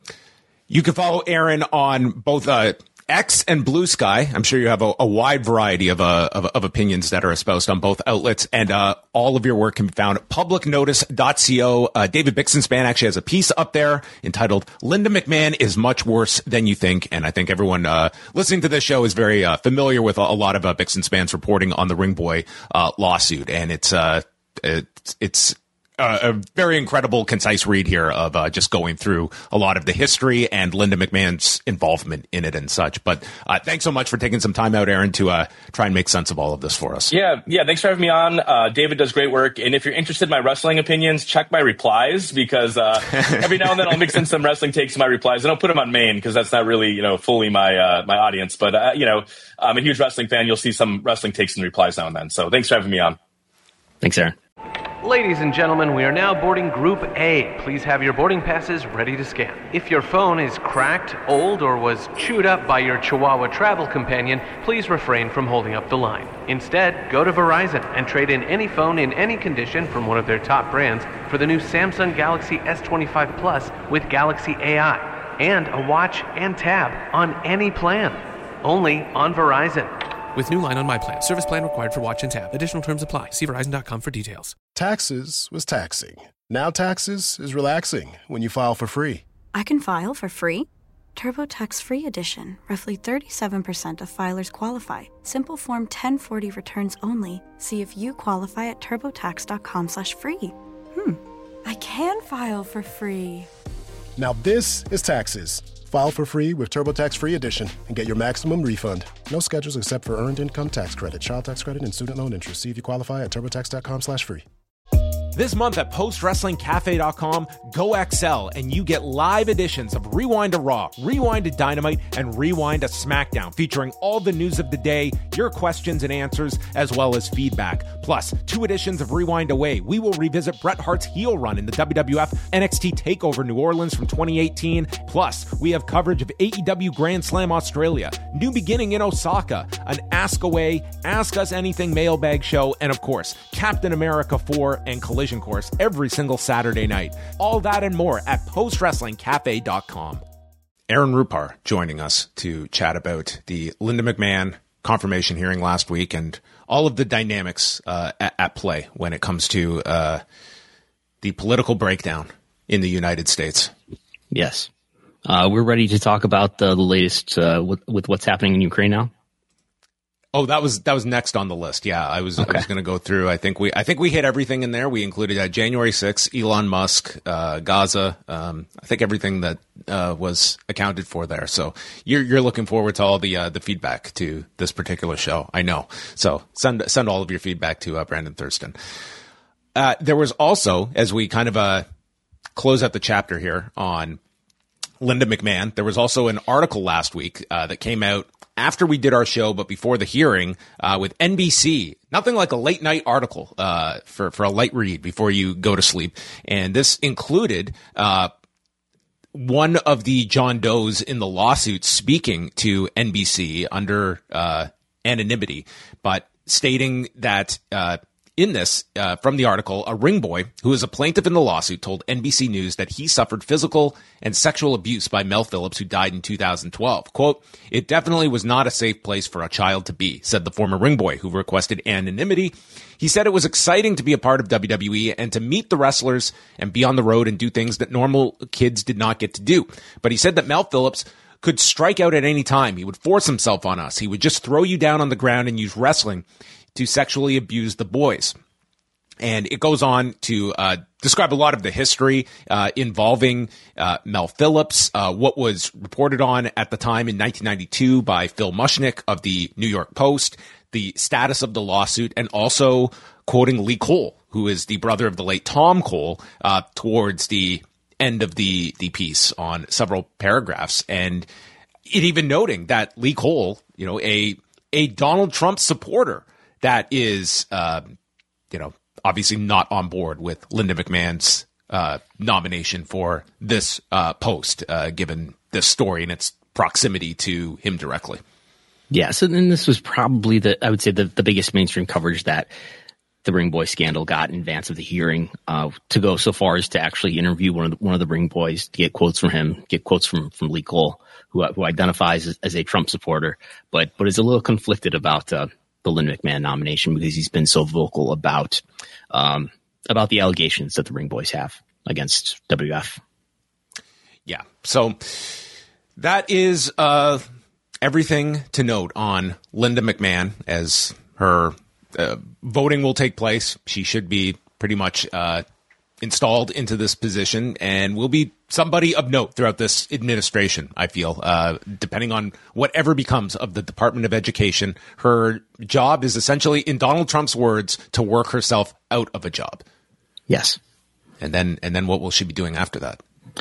You can follow Aaron on both uh, X and Blue Sky. I'm sure you have a, a wide variety of, uh, of of opinions that are espoused on both outlets, and uh, all of your work can be found at public notice dot co. Uh, David Bixenspan actually has a piece up there entitled "Linda McMahon is much worse than you think," and I think everyone uh, listening to this show is very uh, familiar with a, a lot of uh, Bixenspan's reporting on the Ring Boy uh, lawsuit, and it's uh, it's it's. Uh, a very incredible, concise read here of uh, just going through a lot of the history and Linda McMahon's involvement in it and such. But uh, thanks so much for taking some time out, Aaron, to uh, try and make sense of all of this for us. Yeah, yeah. Thanks for having me on. Uh, David does great work. And if you're interested in my wrestling opinions, check my replies because uh, every now and then I'll mix in some wrestling takes in my replies. I don't put them on main because that's not really, you know, fully my uh, my audience. But, uh, you know, I'm a huge wrestling fan. You'll see some wrestling takes in replies now and then. So thanks for having me on. Thanks, Aaron. Ladies and gentlemen, we are now boarding Group A. Please have your boarding passes ready to scan. If your phone is cracked, old, or was chewed up by your Chihuahua travel companion, please refrain from holding up the line. Instead, go to Verizon and trade in any phone in any condition from one of their top brands for the new Samsung Galaxy S twenty-five Plus with Galaxy A I and a watch and tab on any plan. only on Verizon. With new line on My Plan. Service plan required for watch and tab. Additional terms apply. See Verizon dot com for details. Taxes was taxing. Now taxes is relaxing when you file for free. I can file for free? TurboTax Free Edition. Roughly thirty-seven percent of filers qualify. Simple Form ten forty returns only. See if you qualify at turbotax dot com slash free. Hmm. I can file for free. Now this is taxes. File for free with TurboTax Free Edition and get your maximum refund. No schedules except for earned income tax credit, child tax credit, and student loan interest. See if you qualify at turbotax dot com slash free. This month at post wrestling cafe dot com, go X L and you get live editions of Rewind to Raw, Rewind to Dynamite, and Rewind to SmackDown, featuring all the news of the day, your questions and answers, as well as feedback. Plus, two editions of Rewind Away. We will revisit Bret Hart's heel run in the W W F N X T TakeOver New Orleans from twenty eighteen. Plus, we have coverage of A E W Grand Slam Australia, New Beginning in Osaka, an Ask Away, Ask Us Anything mailbag show, and of course, Captain America four and Collision Course every single Saturday night. All that and more at post wrestling cafe dot com. Aaron Rupar joining us to chat about the Linda McMahon confirmation hearing last week and all of the dynamics uh, at, at play when it comes to uh, the political breakdown in the United States. Yes. Uh, we're ready to talk about the, the latest uh, with, with what's happening in Ukraine now. Oh, that was that was next on the list. Yeah, I was okay. I was going to go through. I think we I think we hit everything in there. We included uh, January sixth, Elon Musk, uh, Gaza. Um, I think everything that uh, was accounted for there. So you're you're looking forward to all the uh, the feedback to this particular show. I know. So send send all of your feedback to uh, Brandon Thurston. Uh, there was also, as we kind of uh, close out the chapter here on Linda McMahon, there was also an article last week uh, that came out after we did our show, but before the hearing, uh, with N B C. Nothing like a late night article uh, for, for a light read before you go to sleep. And this included uh, one of the John Does in the lawsuit speaking to N B C under uh, anonymity, but stating that uh, in this, uh, from the article, a ring boy who is a plaintiff in the lawsuit told N B C News that he suffered physical and sexual abuse by Mel Phillips, who died in two thousand twelve. Quote, "It definitely was not a safe place for a child to be," said the former ring boy who requested anonymity. He said it was exciting to be a part of W W E and to meet the wrestlers and be on the road and do things that normal kids did not get to do. But he said that Mel Phillips could strike out at any time. He would force himself on us. He would just throw you down on the ground and use wrestling to sexually abuse the boys. And it goes on to uh, describe a lot of the history uh, involving uh, Mel Phillips, uh, what was reported on at the time in nineteen ninety-two by Phil Mushnick of the New York Post, the status of the lawsuit, and also quoting Lee Cole, who is the brother of the late Tom Cole, uh, towards the end of the, the piece on several paragraphs. And it even noting that Lee Cole, you know, a a Donald Trump supporter that is, uh, you know, obviously not on board with Linda McMahon's uh, nomination for this uh, post, uh, given this story and its proximity to him directly. Yeah, so then this was probably the, I would say, the, the biggest mainstream coverage that the Ring Boy scandal got in advance of the hearing, uh, to go so far as to actually interview one of the, one of the Ring Boys, to get quotes from him, get quotes from, from Lee Cole, who, who identifies as, as a Trump supporter, but, but is a little conflicted about uh, the Linda McMahon nomination because he's been so vocal about um, about the allegations that the Ring Boys have against W W F. Yeah, so that is uh, everything to note on Linda McMahon as her uh, voting will take place. She should be pretty much uh, installed into this position and will be somebody of note throughout this administration, I feel, uh, depending on whatever becomes of the Department of Education. Her job is essentially, in Donald Trump's words, to work herself out of a job. Yes. And then, and then what will she be doing after that?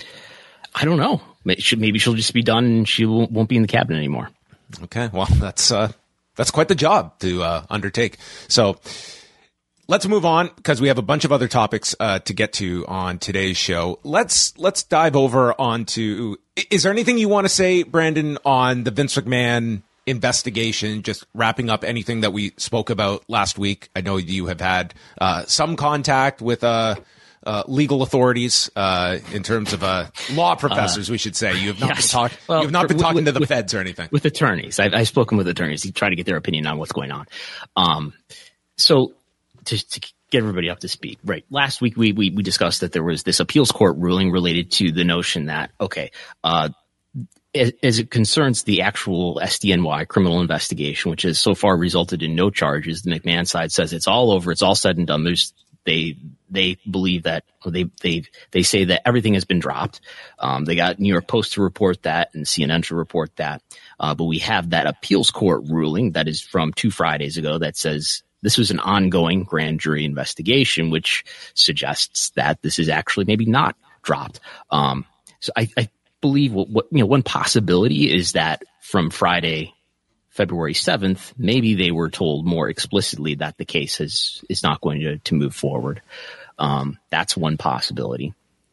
I don't know. Maybe she'll just be done and she won't be in the cabinet anymore. Okay. Well, that's, uh, that's quite the job to, uh, undertake. So, let's move on because we have a bunch of other topics uh, to get to on today's show. Let's let's dive over onto. Is there anything you want to say, Brandon, on the Vince McMahon investigation? Just wrapping up anything that we spoke about last week. I know you have had uh, some contact with uh, uh, legal authorities uh, in terms of uh, law professors, uh, we should say? You have not yes. been, talk- well, you have not been talking with, to the with, feds or anything. With attorneys. I've, I've spoken with attorneys to try to get their opinion on what's going on. Um, so to, to get everybody up to speed, right. Last week we, we, we discussed that there was this appeals court ruling related to the notion that, okay, uh, as, as it concerns the actual S D N Y criminal investigation, which has so far resulted in no charges, the McMahon side says it's all over. It's all said and done. There's, they, they believe that, or they, they, they say that everything has been dropped. Um, they got New York Post to report that and C N N to report that. Uh, but we have that appeals court ruling that is from two Fridays ago that says, this was an ongoing grand jury investigation, which suggests that this is actually maybe not dropped. Um, so I, I believe what, what, you know, one possibility is that from Friday, February seventh, maybe they were told more explicitly that the case is, is not going to, to move forward. Um, that's one possibility.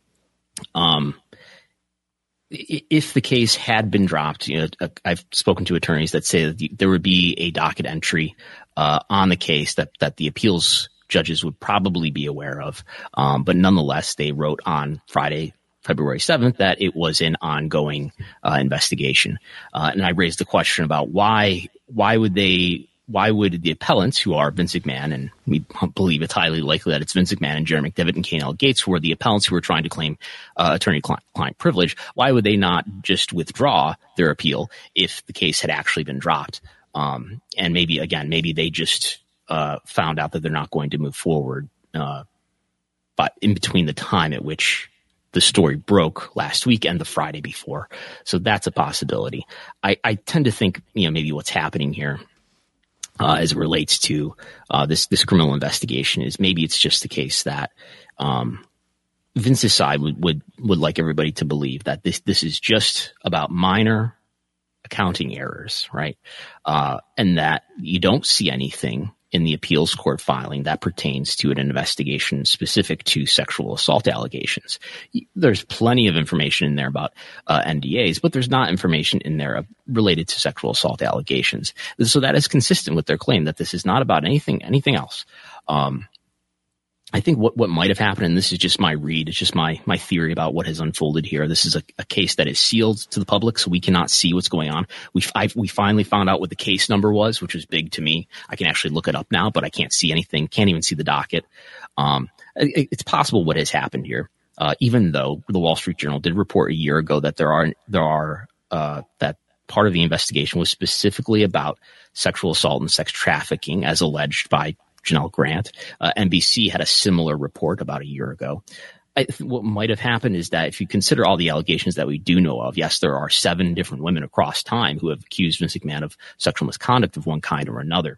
Um, If the case had been dropped, you know, I've spoken to attorneys that say that there would be a docket entry uh, on the case that, that the appeals judges would probably be aware of. Um, but nonetheless, they wrote on Friday, February seventh, that it was an ongoing uh, investigation. Uh, and I raised the question about why, why would they, why would the appellants, who are Vince McMahon, and we believe it's highly likely that it's Vince McMahon and Jerry McDevitt and Kane L. Gates, who are the appellants who are trying to claim uh, attorney-client privilege, why would they not just withdraw their appeal if the case had actually been dropped? Um, and maybe, again, maybe they just uh, found out that they're not going to move forward, uh, but in between the time at which the story broke last week and the Friday before. So that's a possibility. I, I tend to think, you know, maybe what's happening here Uh, as it relates to uh, this this criminal investigation is maybe it's just the case that um, Vince's side would, would would like everybody to believe that this this is just about minor accounting errors, right? Uh, and that you don't see anything in the appeals court filing that pertains to an investigation specific to sexual assault allegations. There's plenty of information in there about uh, N D As, but there's not information in there related to sexual assault allegations. So that is consistent with their claim that this is not about anything, anything else. Um, I think what, what might have happened, and this is just my read, it's just my, my theory about what has unfolded here. This is a, a case that is sealed to the public, so we cannot see what's going on. We I, we finally found out what the case number was, which was big to me. I can actually look it up now, but I can't see anything, can't even see the docket. Um, it, it's possible what has happened here, uh, even though the Wall Street Journal did report a year ago that there are, there are, uh, that part of the investigation was specifically about sexual assault and sex trafficking as alleged by Janelle Grant. Uh, N B C had a similar report about a year ago. I, what might have happened is that if you consider all the allegations that we do know of, yes, there are seven different women across time who have accused Vince McMahon of sexual misconduct of one kind or another.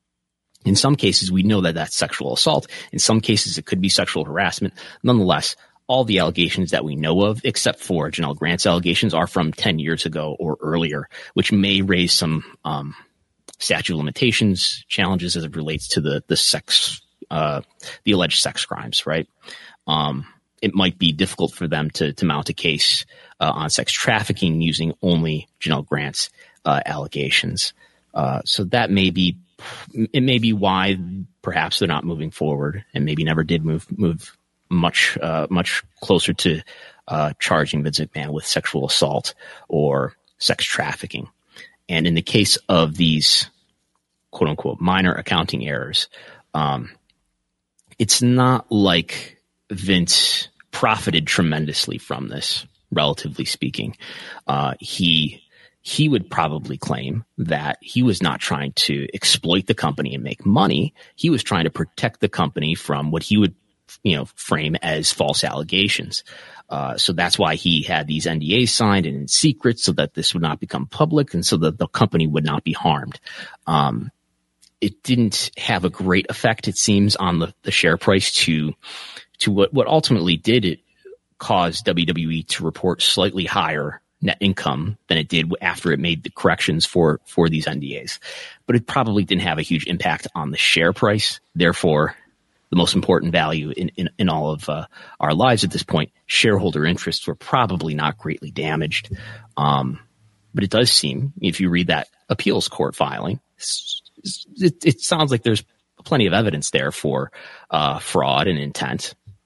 In some cases, we know that that's sexual assault. In some cases, it could be sexual harassment. Nonetheless, all the allegations that we know of, except for Janelle Grant's allegations, are from ten years ago or earlier, which may raise some um statute of limitations challenges as it relates to the, the sex, uh, the alleged sex crimes, right? Um, it might be difficult for them to, to mount a case, uh, on sex trafficking using only Janelle Grant's, uh, allegations. Uh, so that may be, it may be why perhaps they're not moving forward and maybe never did move, move much, uh, much closer to, uh, charging Vince McMahon with sexual assault or sex trafficking. And in the case of these quote unquote minor accounting errors, um, it's not like Vince profited tremendously from this, relatively speaking. Uh, he, he would probably claim that he was not trying to exploit the company and make money. He was trying to protect the company from what he would, you know, frame as false allegations. Uh, so that's why he had these N D As signed and in secret so that this would not become public and so that the company would not be harmed. Um, it didn't have a great effect, it seems, on the, the share price to, to what, what ultimately did it cause W W E to report slightly higher net income than it did after it made the corrections for, for these N D As. But it probably didn't have a huge impact on the share price. Therefore, the most important value in, in, in all of uh, our lives at this point, shareholder interests were probably not greatly damaged. Um, but it does seem, if you read that appeals court filing, it, it sounds like there's plenty of evidence there for uh, fraud and intent.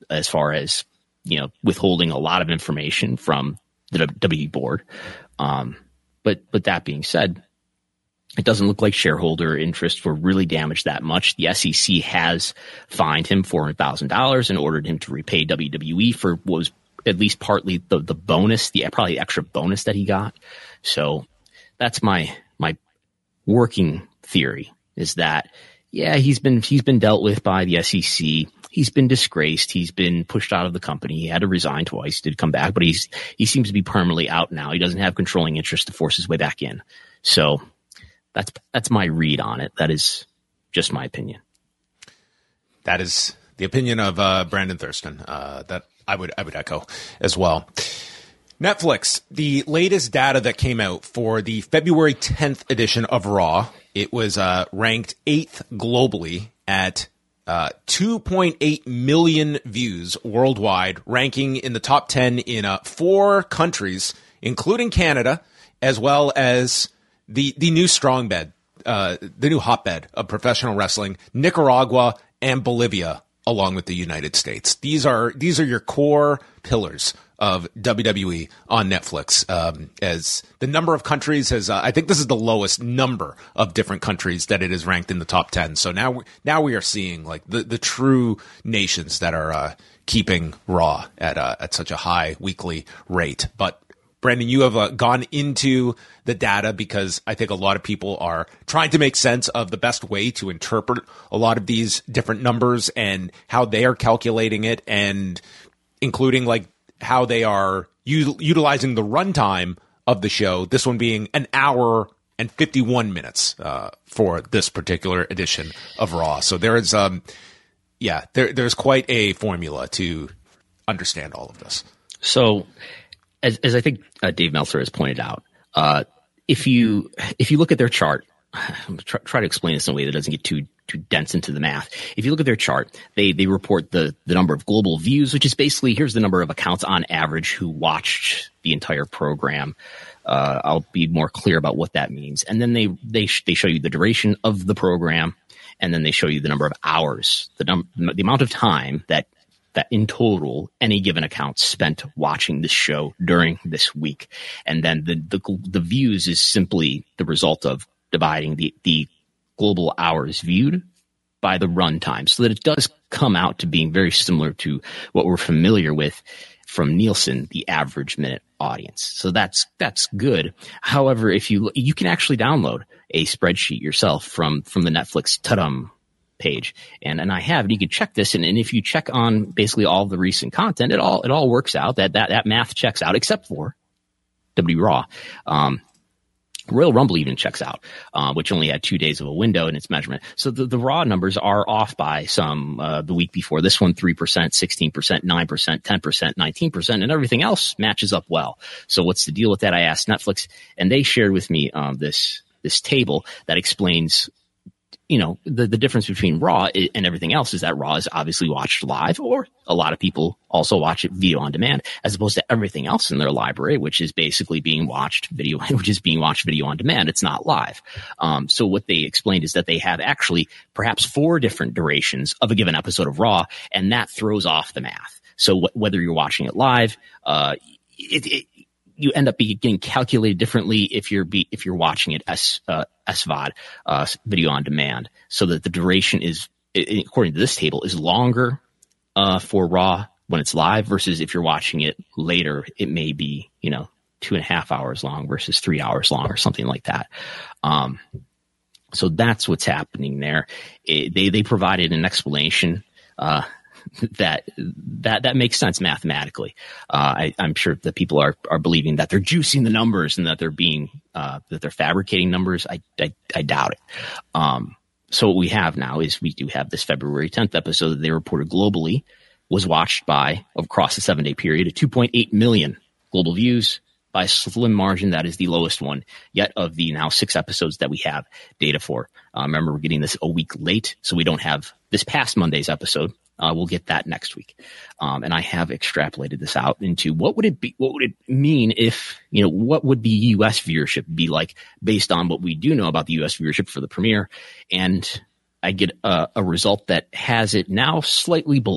as far as, you know, withholding a lot of information from the W W E board. Um, but, but that being said, it doesn't look like shareholder interest were really damaged that much. The S E C has fined him four hundred thousand dollars and ordered him to repay W W E for what was at least partly the, the bonus, the probably extra bonus that he got. So that's my, my working theory is that, yeah, he's been, he's been dealt with by the S E C. He's been disgraced. He's been pushed out of the company. He had to resign twice, did come back, but he's, he seems to be permanently out now. He doesn't have controlling interest to force his way back in. So that's, that's my read on it. That is just my opinion. That is the opinion of uh, Brandon Thurston. Uh, that I would, I would echo as well. Netflix, the latest data that came out for the February tenth edition of Raw, it was uh, ranked eighth globally at uh, two point eight million views worldwide, ranking in the top ten in uh, four countries, including Canada, as well as the the new strong bed, uh, the new hotbed of professional wrestling, Nicaragua and Bolivia, along with the United States. These are these are your core pillars of W W E on Netflix. Um, as the number of countries has, uh, I think this is the lowest number of different countries that it is ranked in the top ten. So now, now we are seeing like the, the true nations that are uh, keeping Raw at uh, at such a high weekly rate. But Brandon, you have uh, gone into the data because I think a lot of people are trying to make sense of the best way to interpret a lot of these different numbers and how they are calculating it, and including like how they are u- utilizing the runtime of the show, this one being an hour and fifty-one minutes uh, for this particular edition of Raw. So there is, um, yeah, there, there's quite a formula to understand all of this. So as, as I think uh, Dave Meltzer has pointed out, uh, if you if you look at their chart, I'm try, try to explain this in a way that doesn't get too too dense into the math. If you look at their chart, they they report the the number of global views, which is basically here's the number of accounts on average who watched the entire program. Uh, I'll be more clear about what that means. And then they they sh- they show you the duration of the program, and then they show you the number of hours, the num- the amount of time that that in total any given account spent watching this show during this week. And then the the, the views is simply the result of dividing the the global hours viewed by the runtime, so that it does come out to being very similar to what we're familiar with from Nielsen, the average minute audience. So that's that's good. However, if you you can actually download a spreadsheet yourself from from the Netflix Tudum page, and and I have, and you can check this, and, and if you check on basically all of the recent content, it all it all works out. That that that math checks out, except for W Raw. Um, Royal Rumble even checks out, uh, which only had two days of a window in its measurement. So the, the Raw numbers are off by some, uh, the week before this one, three percent, sixteen percent, nine percent, ten percent, nineteen percent, and everything else matches up well. So what's the deal with that? I asked Netflix, and they shared with me, um, this, this table that explains, you know, the, the difference between Raw and everything else is that Raw is obviously watched live, or a lot of people also watch it video on demand, as opposed to everything else in their library, which is basically being watched video, which is being watched video on demand. It's not live. Um, so what they explained is that they have actually perhaps four different durations of a given episode of Raw, and that throws off the math. So wh- whether you're watching it live, uh, it, it you end up getting calculated differently if you're be, if you're watching it as uh, S V O D, uh, video on demand, so that the duration is, according to this table, is longer uh, for Raw when it's live versus if you're watching it later, it may be, you know, two and a half hours long versus three hours long or something like that. Um, so that's what's happening there. It, they they provided an explanation. Uh, that that that makes sense mathematically. Uh, I, I'm sure that people are are believing that they're juicing the numbers and that they're being uh, that they're fabricating numbers. I I, I doubt it. Um, so what we have now is we do have this February tenth episode that they reported globally was watched by across a seven day period at two point eight million global views. By a slim margin, that is the lowest one yet of the now six episodes that we have data for. Uh, remember, we're getting this a week late, so we don't have this past Monday's episode. Uh, we'll get that next week. Um, and I have extrapolated this out into what would it be, what would it mean if, you know, what would the U S viewership be like based on what we do know about the U S viewership for the premiere? And I get a, a result that has it now slightly below.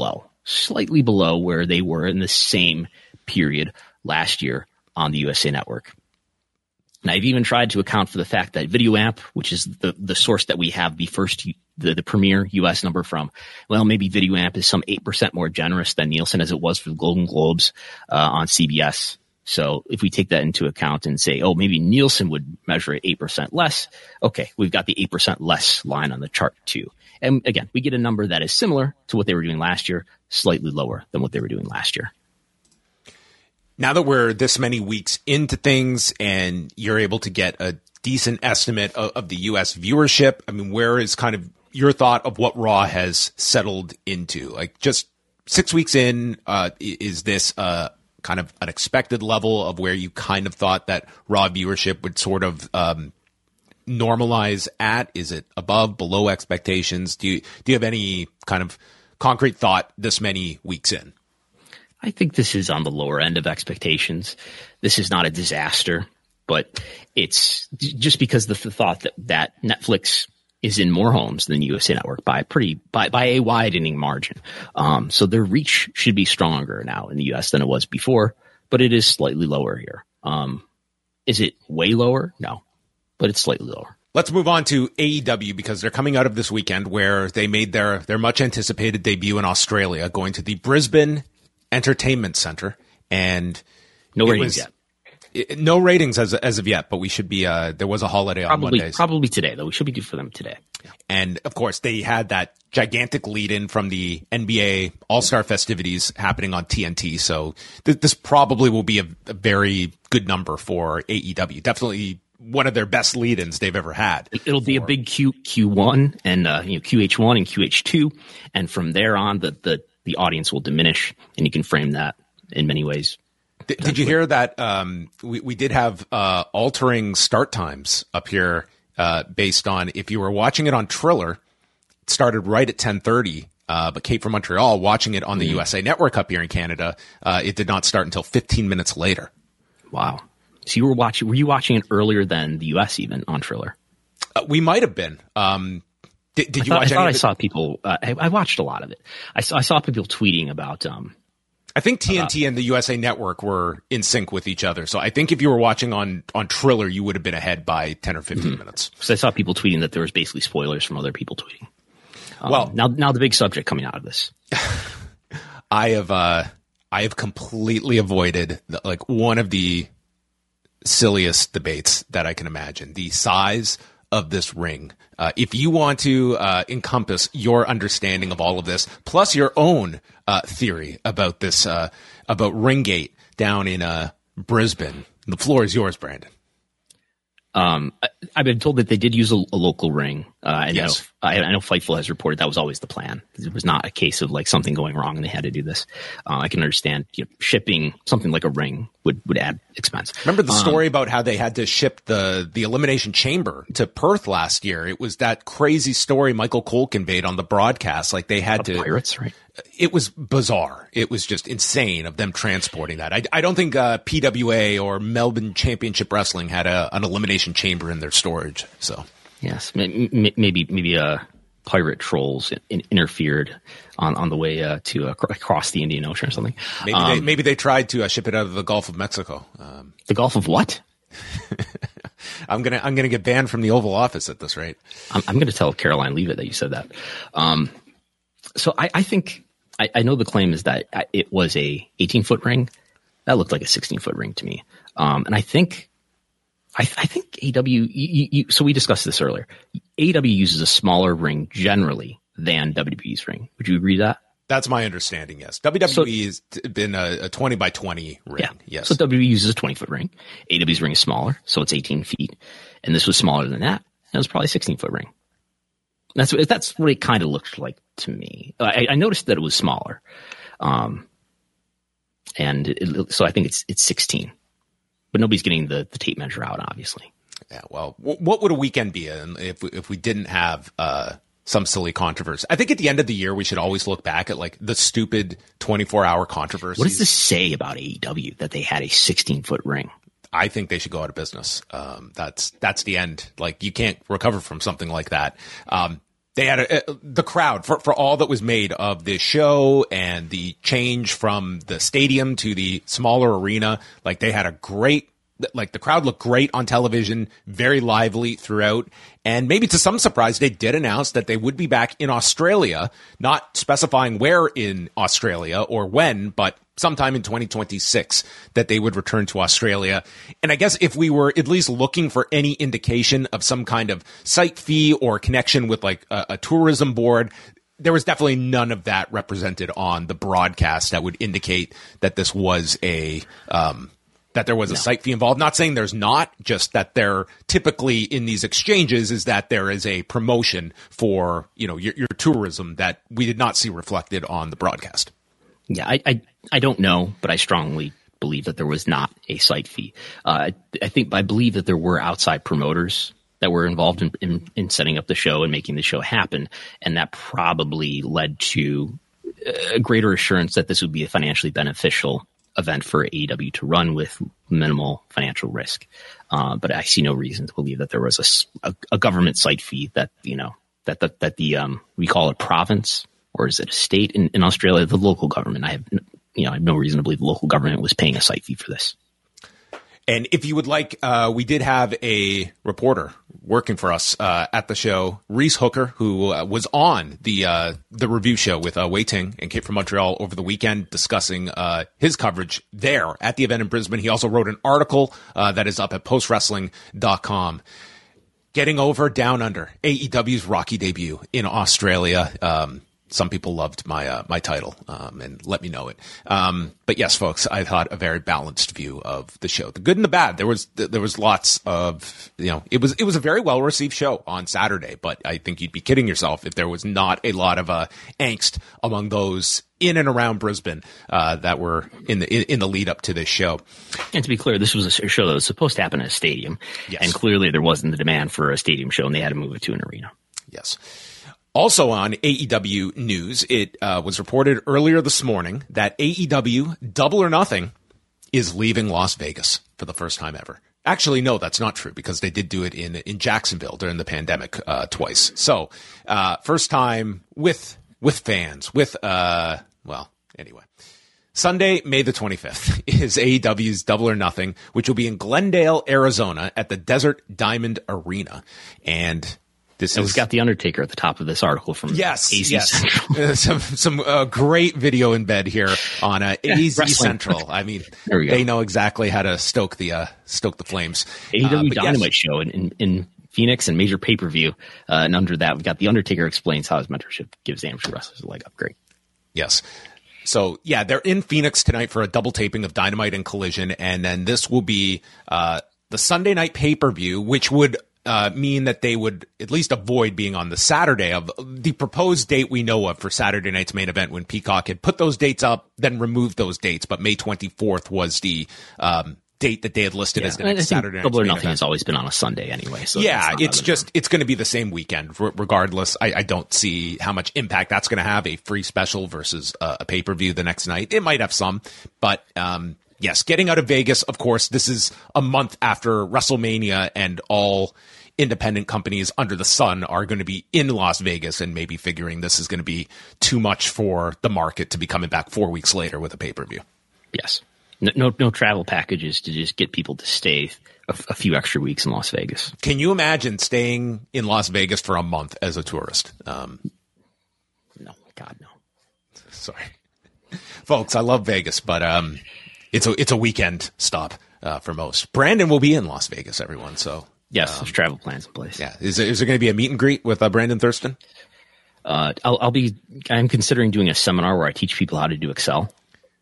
slightly below where they were in the same period last year on the U S A Network. And I've even tried to account for the fact that VideoAmp, which is the, the source that we have the first, the, the premier U S number from, well, maybe VideoAmp is some eight percent more generous than Nielsen as it was for the Golden Globes uh, on C B S. So if we take that into account and say, oh, maybe Nielsen would measure it eight percent less, okay, we've got the eight percent less line on the chart too. And again, we get a number that is similar to what they were doing last year, slightly lower than what they were doing last year. Now that we're this many weeks into things and you're able to get a decent estimate of, of the U S viewership, I mean, where is kind of your thought of what Raw has settled into? Like just six weeks in, uh, is this uh, kind of an expected level of where you kind of thought that Raw viewership would sort of um, normalize at? Is it above, below expectations? Do you, do you have any kind of concrete thought this many weeks in? I think this is on the lower end of expectations. This is not a disaster, but it's just because the, the thought that, that Netflix is in more homes than U S A Network by a pretty by by a widening margin. Um, so their reach should be stronger now in the U S than it was before, but it is slightly lower here. Um, is it way lower? No, but it's slightly lower. Let's move on to A E W because they're coming out of this weekend where they made their their much anticipated debut in Australia, going to the Brisbane Entertainment Center, and no ratings was, yet. It, no ratings as as of yet, but we should be. Uh, there was a holiday probably, on Mondays. Probably today, though. We should be due for them today. And of course, they had that gigantic lead in from the N B A All-Star festivities happening on T N T. So th- this probably will be a, a very good number for A E W. Definitely one of their best lead-ins they've ever had. It'll be a big Q Q1 and uh, you know Q H one and Q H two, and from there on, the the the audience will diminish, and you can frame that in many ways. Did, did you hear that? Um, we, we did have uh, altering start times up here uh, based on if you were watching it on Triller, it started right at ten thirty. Uh, but Kate from Montreal watching it on the mm. U S A Network up here in Canada, uh, it did not start until fifteen minutes later. Wow. So you were watching, were you watching it earlier than the U S even on Triller? Uh, we might have been. Um, Did, did you I thought, watch I, thought any I of it? saw people. Uh, I, I watched a lot of it. I saw, I saw people tweeting about. Um, I think T N T uh, and the U S A Network were in sync with each other. So I think if you were watching on on Triller, you would have been ahead by ten or fifteen mm-hmm. minutes. Because I saw people tweeting that there was basically spoilers from other people tweeting. Um, well, now now the big subject coming out of this. I have uh, I have completely avoided the, like one of the silliest debates that I can imagine. The size of this ring. Uh, if you want to uh, encompass your understanding of all of this, plus your own uh, theory about this, uh, about Ringgate down in uh, Brisbane, the floor is yours, Brandon. Um, I, I've been told that they did use a, a local ring. Uh, I know, yes. I, I know Fightful has reported that was always the plan. It was not a case of like something going wrong and they had to do this. Uh, I can understand you know, shipping something like a ring would, would add expense. Remember the um, story about how they had to ship the, the Elimination Chamber to Perth last year? It was that crazy story Michael Cole conveyed on the broadcast. Like they had the to. Pirates, right? It was bizarre. It was just insane of them transporting that. I, I don't think uh, P W A or Melbourne Championship Wrestling had a, an Elimination Chamber in their storage. So yes, maybe maybe uh, pirate trolls in, interfered on, on the way uh, to uh, across the Indian Ocean or something. Maybe um, they maybe they tried to uh, ship it out of the Gulf of Mexico. Um, the Gulf of what? I'm gonna I'm gonna get banned from the Oval Office at this rate. I'm, I'm gonna tell Caroline Leavitt that you said that. Um, so I, I think. I know the claim is that it was a eighteen foot ring. That looked like a sixteen foot ring to me. Um, and I think, I, I think A E W, you, you, so we discussed this earlier. A E W uses a smaller ring generally than W W E's ring. Would you agree with that? That's my understanding, yes. W W E has so, been a, a twenty by twenty ring, yeah. yes. So W W E uses a twenty foot ring. A E W's ring is smaller, so it's eighteen feet. And this was smaller than that. And it was probably a sixteen foot ring. That's what, that's what it kind of looked like to me. I, I noticed that it was smaller. Um, and it, so I think it's, it's sixteen, but nobody's getting the, the tape measure out, obviously. Yeah. Well, what would a weekend be if we, if we didn't have, uh, some silly controversy? I think at the end of the year, we should always look back at like the stupid twenty-four hour controversies. What does this say about A E W that they had a sixteen foot ring? I think they should go out of business. Um, that's, that's the end. Like you can't recover from something like that. Um, they had a, a, the crowd for, for all that was made of this show and the change from the stadium to the smaller arena. Like they had a great, like the crowd looked great on television, very lively throughout. And maybe to some surprise, they did announce that they would be back in Australia, not specifying where in Australia or when, but sometime in twenty twenty-six that they would return to Australia. And I guess if we were at least looking for any indication of some kind of site fee or connection with like a, a tourism board, there was definitely none of that represented on the broadcast that would indicate that this was a, um, that there was a no. site fee involved. Not saying there's not, just that there typically in these exchanges is that there is a promotion for, you know, your, your tourism that we did not see reflected on the broadcast. Yeah, I, I, I don't know, but I strongly believe that there was not a site fee. Uh, I, I think I believe that there were outside promoters that were involved in, in, in setting up the show and making the show happen, and that probably led to a greater assurance that this would be a financially beneficial event for A E W to run with minimal financial risk. Uh, but I see no reason to believe that there was a, a, a government site fee that, you know, that the, that the, um, we call it province, or is it a state in, in Australia, the local government. I have, you know, I have no reason to believe the local government was paying a site fee for this. And if you would like, uh, we did have a reporter working for us uh, at the show, Reese Hooker, who uh, was on the uh, the review show with uh, Wei Ting and Kate from Montreal over the weekend, discussing uh, his coverage there at the event in Brisbane. He also wrote an article uh, that is up at post wrestling dot com. Getting over Down Under, A E W's Rocky debut in Australia. Um, Some people loved my uh, my title um, and let me know it. Um, but yes, folks, I thought a very balanced view of the show, the good and the bad. There was there was lots of, you know, it was it was a very well received show on Saturday. But I think you'd be kidding yourself if there was not a lot of uh, angst among those in and around Brisbane uh, that were in the in, in the lead up to this show. And to be clear, this was a show that was supposed to happen at a stadium, yes. And clearly there wasn't the demand for a stadium show, and they had to move it to an arena. Yes. Also on A E W News, it uh, was reported earlier this morning that A E W Double or Nothing is leaving Las Vegas for the first time ever. Actually, no, that's not true, because they did do it in in Jacksonville during the pandemic uh, twice. So uh, first time with with fans, with, uh, well, anyway. Sunday, May the twenty-fifth, is A E W's Double or Nothing, which will be in Glendale, Arizona at the Desert Diamond Arena. And This and is, we've got The Undertaker at the top of this article from yes, A Z yes. Central. some some uh, great video embed here on uh, A Z Central. I mean, they know exactly how to stoke the uh, stoke the flames. A E W uh, Dynamite yes. show in, in, in Phoenix and major pay per view, uh, and under that we've got The Undertaker explains how his mentorship gives amateur wrestlers a leg up. Great. Yes. So, yeah, they're in Phoenix tonight for a double taping of Dynamite and Collision, and then this will be uh, the Sunday night pay per view, which would Uh, mean that they would at least avoid being on the Saturday of the proposed date we know of for Saturday night's main event, when Peacock had put those dates up, then removed those dates. But May twenty-fourth was the um, date that they had listed Yeah, as the next Saturday night's Double or main Nothing event. has always been on a Sunday anyway. So yeah, it's just, it's going to be the same weekend r- regardless. I, I don't see how much impact that's going to have, a free special versus uh, a pay-per-view the next night. It might have some, but um, yes, getting out of Vegas, of course, this is a month after WrestleMania, and all independent companies under the sun are going to be in Las Vegas, and maybe figuring this is going to be too much for the market to be coming back four weeks later with a pay-per-view. Yes. No, no, no travel packages to just get people to stay a, a few extra weeks in Las Vegas. Can you imagine staying in Las Vegas for a month as a tourist? Um, no, God, no. Sorry, folks. I love Vegas, but um, it's a it's a weekend stop uh, for most. Brandon will be in Las Vegas, everyone. So yes, um, there's travel plans in place. Yeah, is there, is there going to be a meet and greet with uh, Brandon Thurston? Uh, I'll, I'll be. I'm considering doing a seminar where I teach people how to do Excel.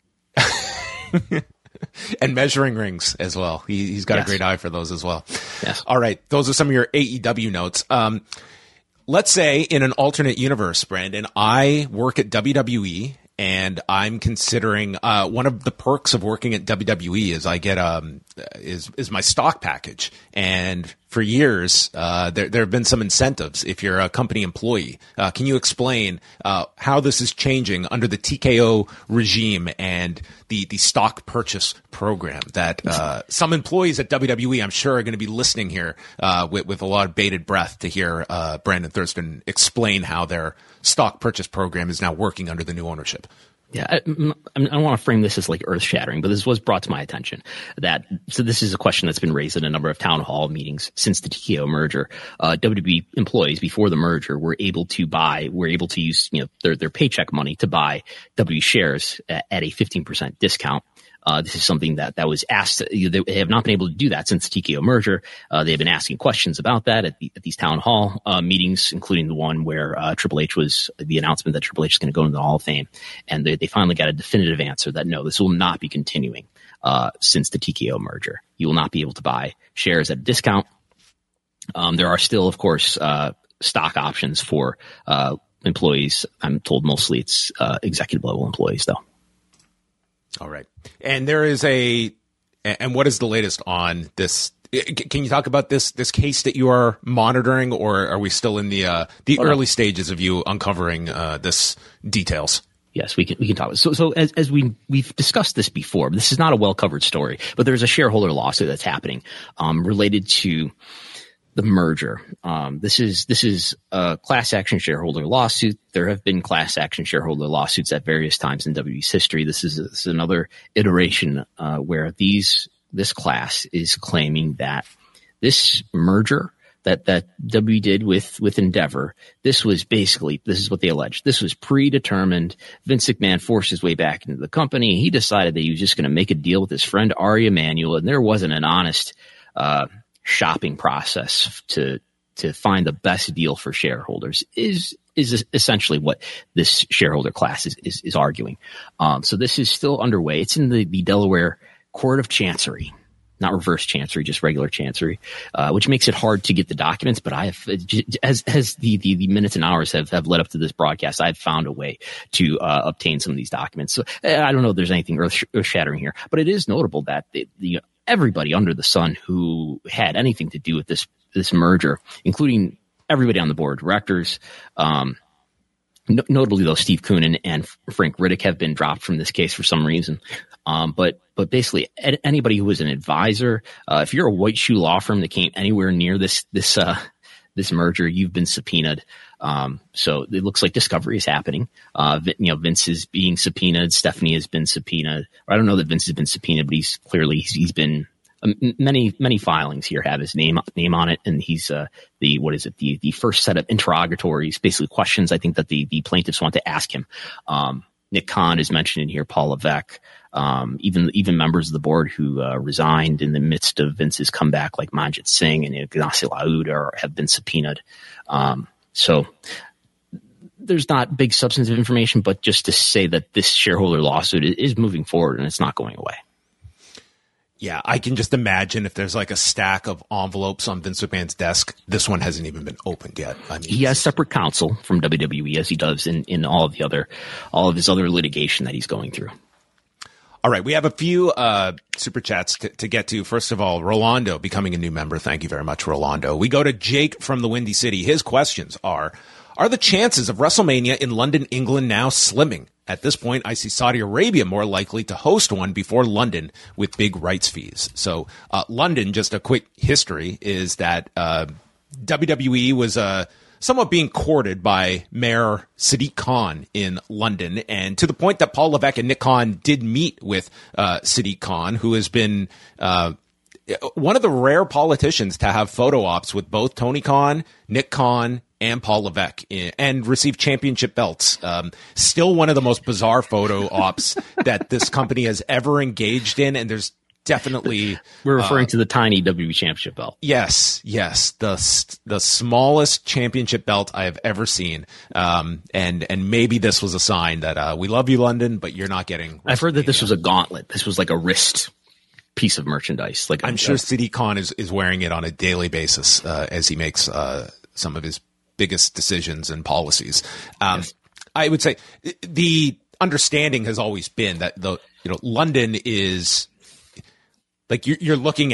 And measuring rings as well. He, he's got yes. a great eye for those as well. Yes. All right. Those are some of your A E W notes. Um, let's say in an alternate universe, Brandon, I work at W W E, and I'm considering uh, one of the perks of working at W W E is I get um is is my stock package. And for years, uh, there, there have been some incentives if you're a company employee. Uh, can you explain uh, how this is changing under the T K O regime and the, the stock purchase program that uh, some employees at W W E, I'm sure, are going to be listening here uh, with, with a lot of bated breath to hear uh, Brandon Thurston explain how their stock purchase program is now working under the new ownership? Yeah, I, I don't want to frame this as like earth shattering, but this was brought to my attention that, so this is a question that's been raised in a number of town hall meetings since the T K O merger. Uh, W W E employees before the merger were able to buy, were able to use, you know, their, their paycheck money to buy W shares at, at a fifteen percent discount. Uh, this is something that, that was asked. They have not been able to do that since the T K O merger. Uh, they have been asking questions about that at, the, at these town hall uh, meetings, including the one where uh, Triple H was the announcement that Triple H is going to go into the Hall of Fame. And they, they finally got a definitive answer that no, this will not be continuing uh, since the T K O merger. You will not be able to buy shares at a discount. Um, there are still, of course, uh, stock options for uh, employees. I'm told mostly it's uh, executive level employees, though. All right. And there is a, and what is the latest on this? Can you talk about this, this case that you are monitoring, or are we still in the, uh, the early stages of you uncovering, uh, this details? Yes, we can, we can talk. So, so as, as we, we've discussed this before, this is not a well covered story, but there's a shareholder lawsuit that's happening, um, related to the merger. Um, this is, this is a class action shareholder lawsuit. There have been class action shareholder lawsuits at various times in W W E's history. This is, this is another iteration, uh, where these, this class is claiming that this merger that, that W W E did with, with Endeavor, this was basically, this is what they alleged. This was predetermined. Vince McMahon forced his way back into the company. He decided that he was just going to make a deal with his friend Ari Emanuel, and there wasn't an honest, uh, shopping process to to find the best deal for shareholders is is essentially what this shareholder class is is, is arguing. Um, so this is still underway. It's in the, the Delaware Court of Chancery, not reverse chancery, just regular chancery, uh, which makes it hard to get the documents. But I have, as as the the, the minutes and hours have, have led up to this broadcast, I've found a way to uh, obtain some of these documents. So I don't know if there's anything earth shattering here, but it is notable that the, the everybody under the sun who had anything to do with this this merger, including everybody on the board of directors, um, no, notably though Steve Koonin and Frank Riddick have been dropped from this case for some reason. Um, but but basically anybody who was an advisor, uh, if you're a white shoe law firm that came anywhere near this this uh, this merger, you've been subpoenaed. Um, so it looks like discovery is happening. Uh, you know, Vince is being subpoenaed. Stephanie has been subpoenaed. I don't know that Vince has been subpoenaed, but he's clearly, he's, he's been, um, many, many filings here have his name, name on it. And he's, uh, the, what is it? The, the first set of interrogatories, basically questions I think that the, the plaintiffs want to ask him. Um, Nick Khan is mentioned in here, Paul Levesque, um, even, even members of the board who, uh, resigned in the midst of Vince's comeback, like Manjit Singh and Ignacio Laud, are, have been subpoenaed. Um, So there's not big substantive information, but just to say that this shareholder lawsuit is moving forward and it's not going away. Yeah, I can just imagine if there's like a stack of envelopes on Vince McMahon's desk, this one hasn't even been opened yet. I mean, he has separate counsel from W W E as he does in, in all of the other, all of his other litigation that he's going through. All right, we have a few uh, super chats to, to get to. First of all, Rolando becoming a new member. Thank you very much, Rolando. We go to Jake from the Windy City. His questions are, are the chances of WrestleMania in London, England now slimming? At this point, I see Saudi Arabia more likely to host one before London with big rights fees. So uh, London, just a quick history, is that uh, W W E was a uh, somewhat being courted by Mayor Sadiq Khan in London, and to the point that Paul Levesque and Nick Khan did meet with uh, Sadiq Khan, who has been uh, one of the rare politicians to have photo ops with both Tony Khan, Nick Khan, and Paul Levesque, and receive championship belts. Um, still one of the most bizarre photo ops that this company has ever engaged in, and there's definitely we're referring uh, to the tiny W W E championship belt. Yes, yes, the the smallest championship belt I have ever seen. Um, and and maybe this was a sign that uh, we love you, London, but you're not getting. I've heard that this was a gauntlet. This was like a wrist piece of merchandise. Like I'm a, sure Sadiq Khan is is wearing it on a daily basis uh, as he makes uh, some of his biggest decisions and policies. Um, yes. I would say the understanding has always been that the you know London is. Like you're, you're looking at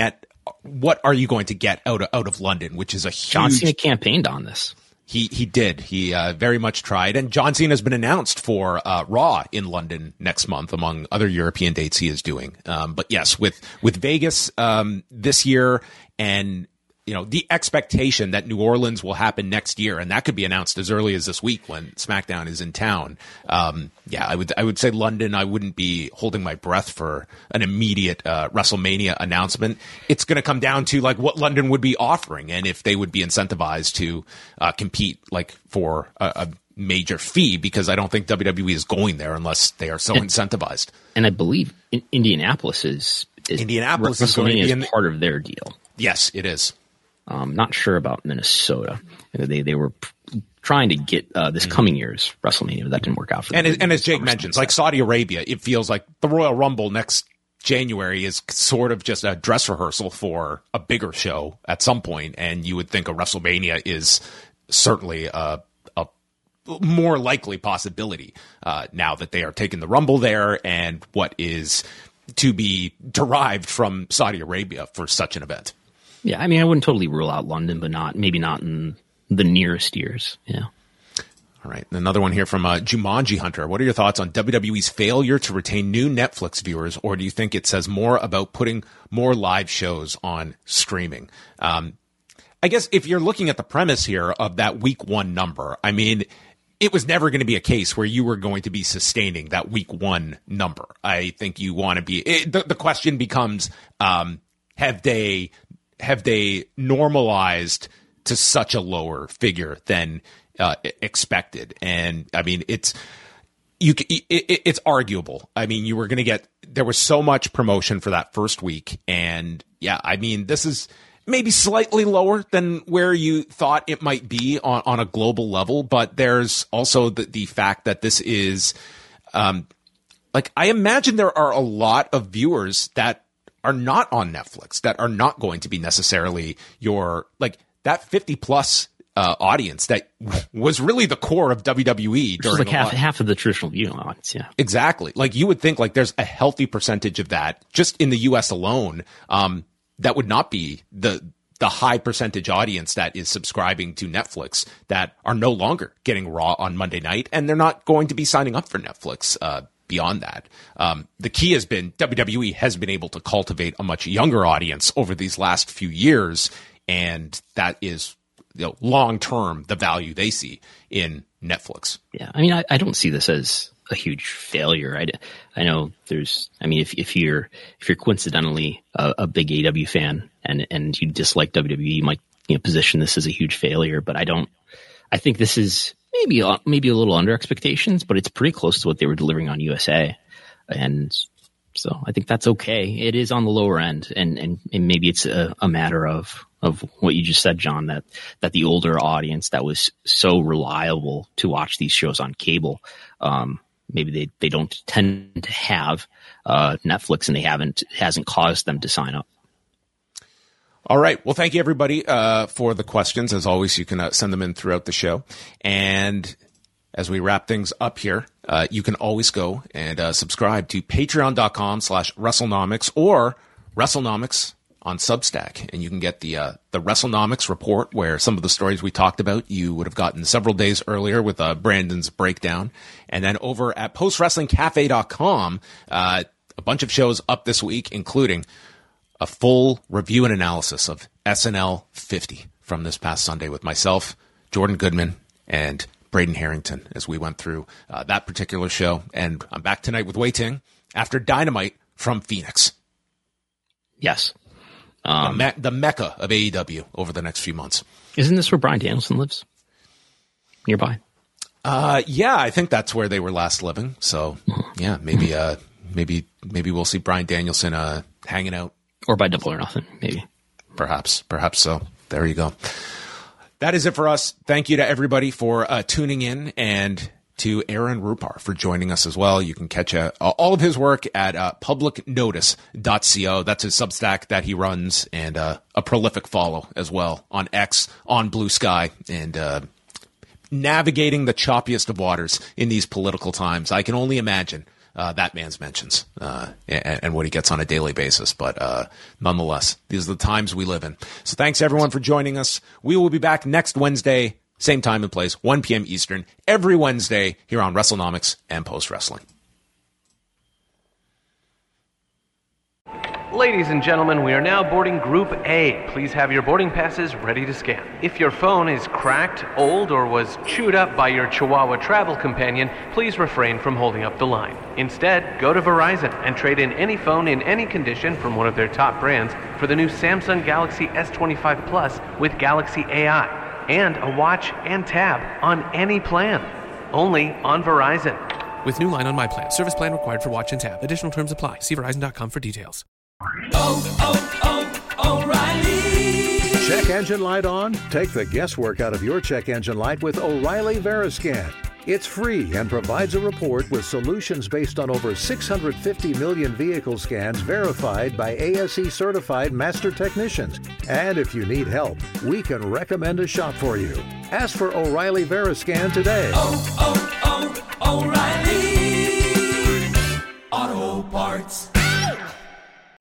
what are you going to get out of, out of London, which is a huge... John Cena campaigned on this. He he did. He uh, very much tried. And John Cena has been announced for uh, Raw in London next month, among other European dates he is doing. Um, but yes, with with Vegas um, this year, and you know the expectation that New Orleans will happen next year, and that could be announced as early as this week when SmackDown is in town. Um, yeah, I would I would say London. I wouldn't be holding my breath for an immediate uh, WrestleMania announcement. It's going to come down to like what London would be offering, and if they would be incentivized to uh, compete like for a, a major fee, because I don't think W W E is going there unless they are so and, incentivized. And I believe in Indianapolis is, is Indianapolis is, going to be in, part of their deal. Yes, it is. Um, not sure about Minnesota. They they were p- trying to get uh, this Mm-hmm. coming year's WrestleMania, but that didn't work out for them. And, and as Jake mentions, like Saudi Arabia, it feels like the Royal Rumble next January is sort of just a dress rehearsal for a bigger show at some point, and you would think a WrestleMania is certainly a, a more likely possibility uh, now that they are taking the Rumble there and what is to be derived from Saudi Arabia for such an event. Yeah, I mean, I wouldn't totally rule out London, but not maybe not in the nearest years. Yeah. All right. Another one here from uh, Jumanji Hunter. What are your thoughts on W W E's failure to retain new Netflix viewers, or do you think it says more about putting more live shows on streaming? Um, I guess if you're looking at the premise here of that week one number, I mean, it was never going to be a case where you were going to be sustaining that week one number. I think you want to be it, the, the question becomes, um, have they have they normalized to such a lower figure than uh, expected? And I mean, it's you. It, it, it's arguable. I mean, you were going to get there was so much promotion for that first week, and yeah, I mean, this is maybe slightly lower than where you thought it might be on, on a global level. But there's also the, the fact that this is, um, like I imagine there are a lot of viewers that are not on Netflix, that are not going to be necessarily your, like that fifty plus uh, audience that was really the core of W W E. Which is like half, half of the traditional viewing audience. Yeah, exactly. Like you would think like there's a healthy percentage of that just in the U S alone. Um, that would not be the, the high percentage audience that is subscribing to Netflix that are no longer getting Raw on Monday night, and they're not going to be signing up for Netflix, uh, beyond that. Um, the key has been W W E has been able to cultivate a much younger audience over these last few years. And that is, you know, long-term, the value they see in Netflix. Yeah. I mean, I, I don't see this as a huge failure. I, I know there's, I mean, if, if you're, if you're coincidentally a, a big A E W fan and, and you dislike W W E, you might, you know, position this as a huge failure, but I don't, I think this is, Maybe maybe a little under expectations, but it's pretty close to what they were delivering on U S A, and so I think that's okay. It is on the lower end, and and, and maybe it's a, a matter of of what you just said, John, that that the older audience that was so reliable to watch these shows on cable, um, maybe they, they don't tend to have uh, Netflix, and they haven't hasn't caused them to sign up. All right. Well, thank you, everybody, uh, for the questions. As always, you can uh, send them in throughout the show. And as we wrap things up here, uh, you can always go and uh, subscribe to patreon.com slash WrestleNomics or WrestleNomics on Substack. And you can get the uh, the WrestleNomics report, where some of the stories we talked about you would have gotten several days earlier with uh, Brandon's breakdown. And then over at post wrestling cafe dot com, uh, a bunch of shows up this week, including a full review and analysis of S N L fifty from this past Sunday with myself, Jordan Goodman, and Braden Harrington as we went through uh, that particular show. And I'm back tonight with Wei Ting after Dynamite from Phoenix. Yes. Um, the, me- the mecca of A E W over the next few months. Isn't this where Bryan Danielson lives? Nearby? Uh, yeah, I think that's where they were last living. So, yeah, maybe uh, maybe maybe we'll see Bryan Danielson uh, hanging out. Or by Double or Nothing, maybe. Perhaps, perhaps so. There you go. That is it for us. Thank you to everybody for uh, tuning in, and to Aaron Rupar for joining us as well. You can catch uh, all of his work at uh, public notice dot co. That's his Substack that he runs, and uh, a prolific follow as well on X, on Blue Sky, and uh, navigating the choppiest of waters in these political times. I can only imagine uh, that man's mentions uh, and, and what he gets on a daily basis. But uh, nonetheless, these are the times we live in. So thanks, everyone, for joining us. We will be back next Wednesday, same time and place, one p.m. Eastern, every Wednesday here on WrestleNomics and Post Wrestling. Ladies and gentlemen, we are now boarding Group A. Please have your boarding passes ready to scan. If your phone is cracked, old, or was chewed up by your Chihuahua travel companion, please refrain from holding up the line. Instead, go to Verizon and trade in any phone in any condition from one of their top brands for the new Samsung Galaxy S twenty-five Plus with Galaxy A I and a watch and tab on any plan. Only on Verizon. With new line on My Plan. Service plan required for watch and tab. Additional terms apply. See Verizon dot com for details. Oh, oh, oh, O'Reilly. Check engine light on? Take the guesswork out of your check engine light with O'Reilly Veriscan. It's free and provides a report with solutions based on over six hundred fifty million vehicle scans verified by A S E certified master technicians. And if you need help, we can recommend a shop for you. Ask for O'Reilly Veriscan today. Oh, oh, oh, O'Reilly Auto Parts.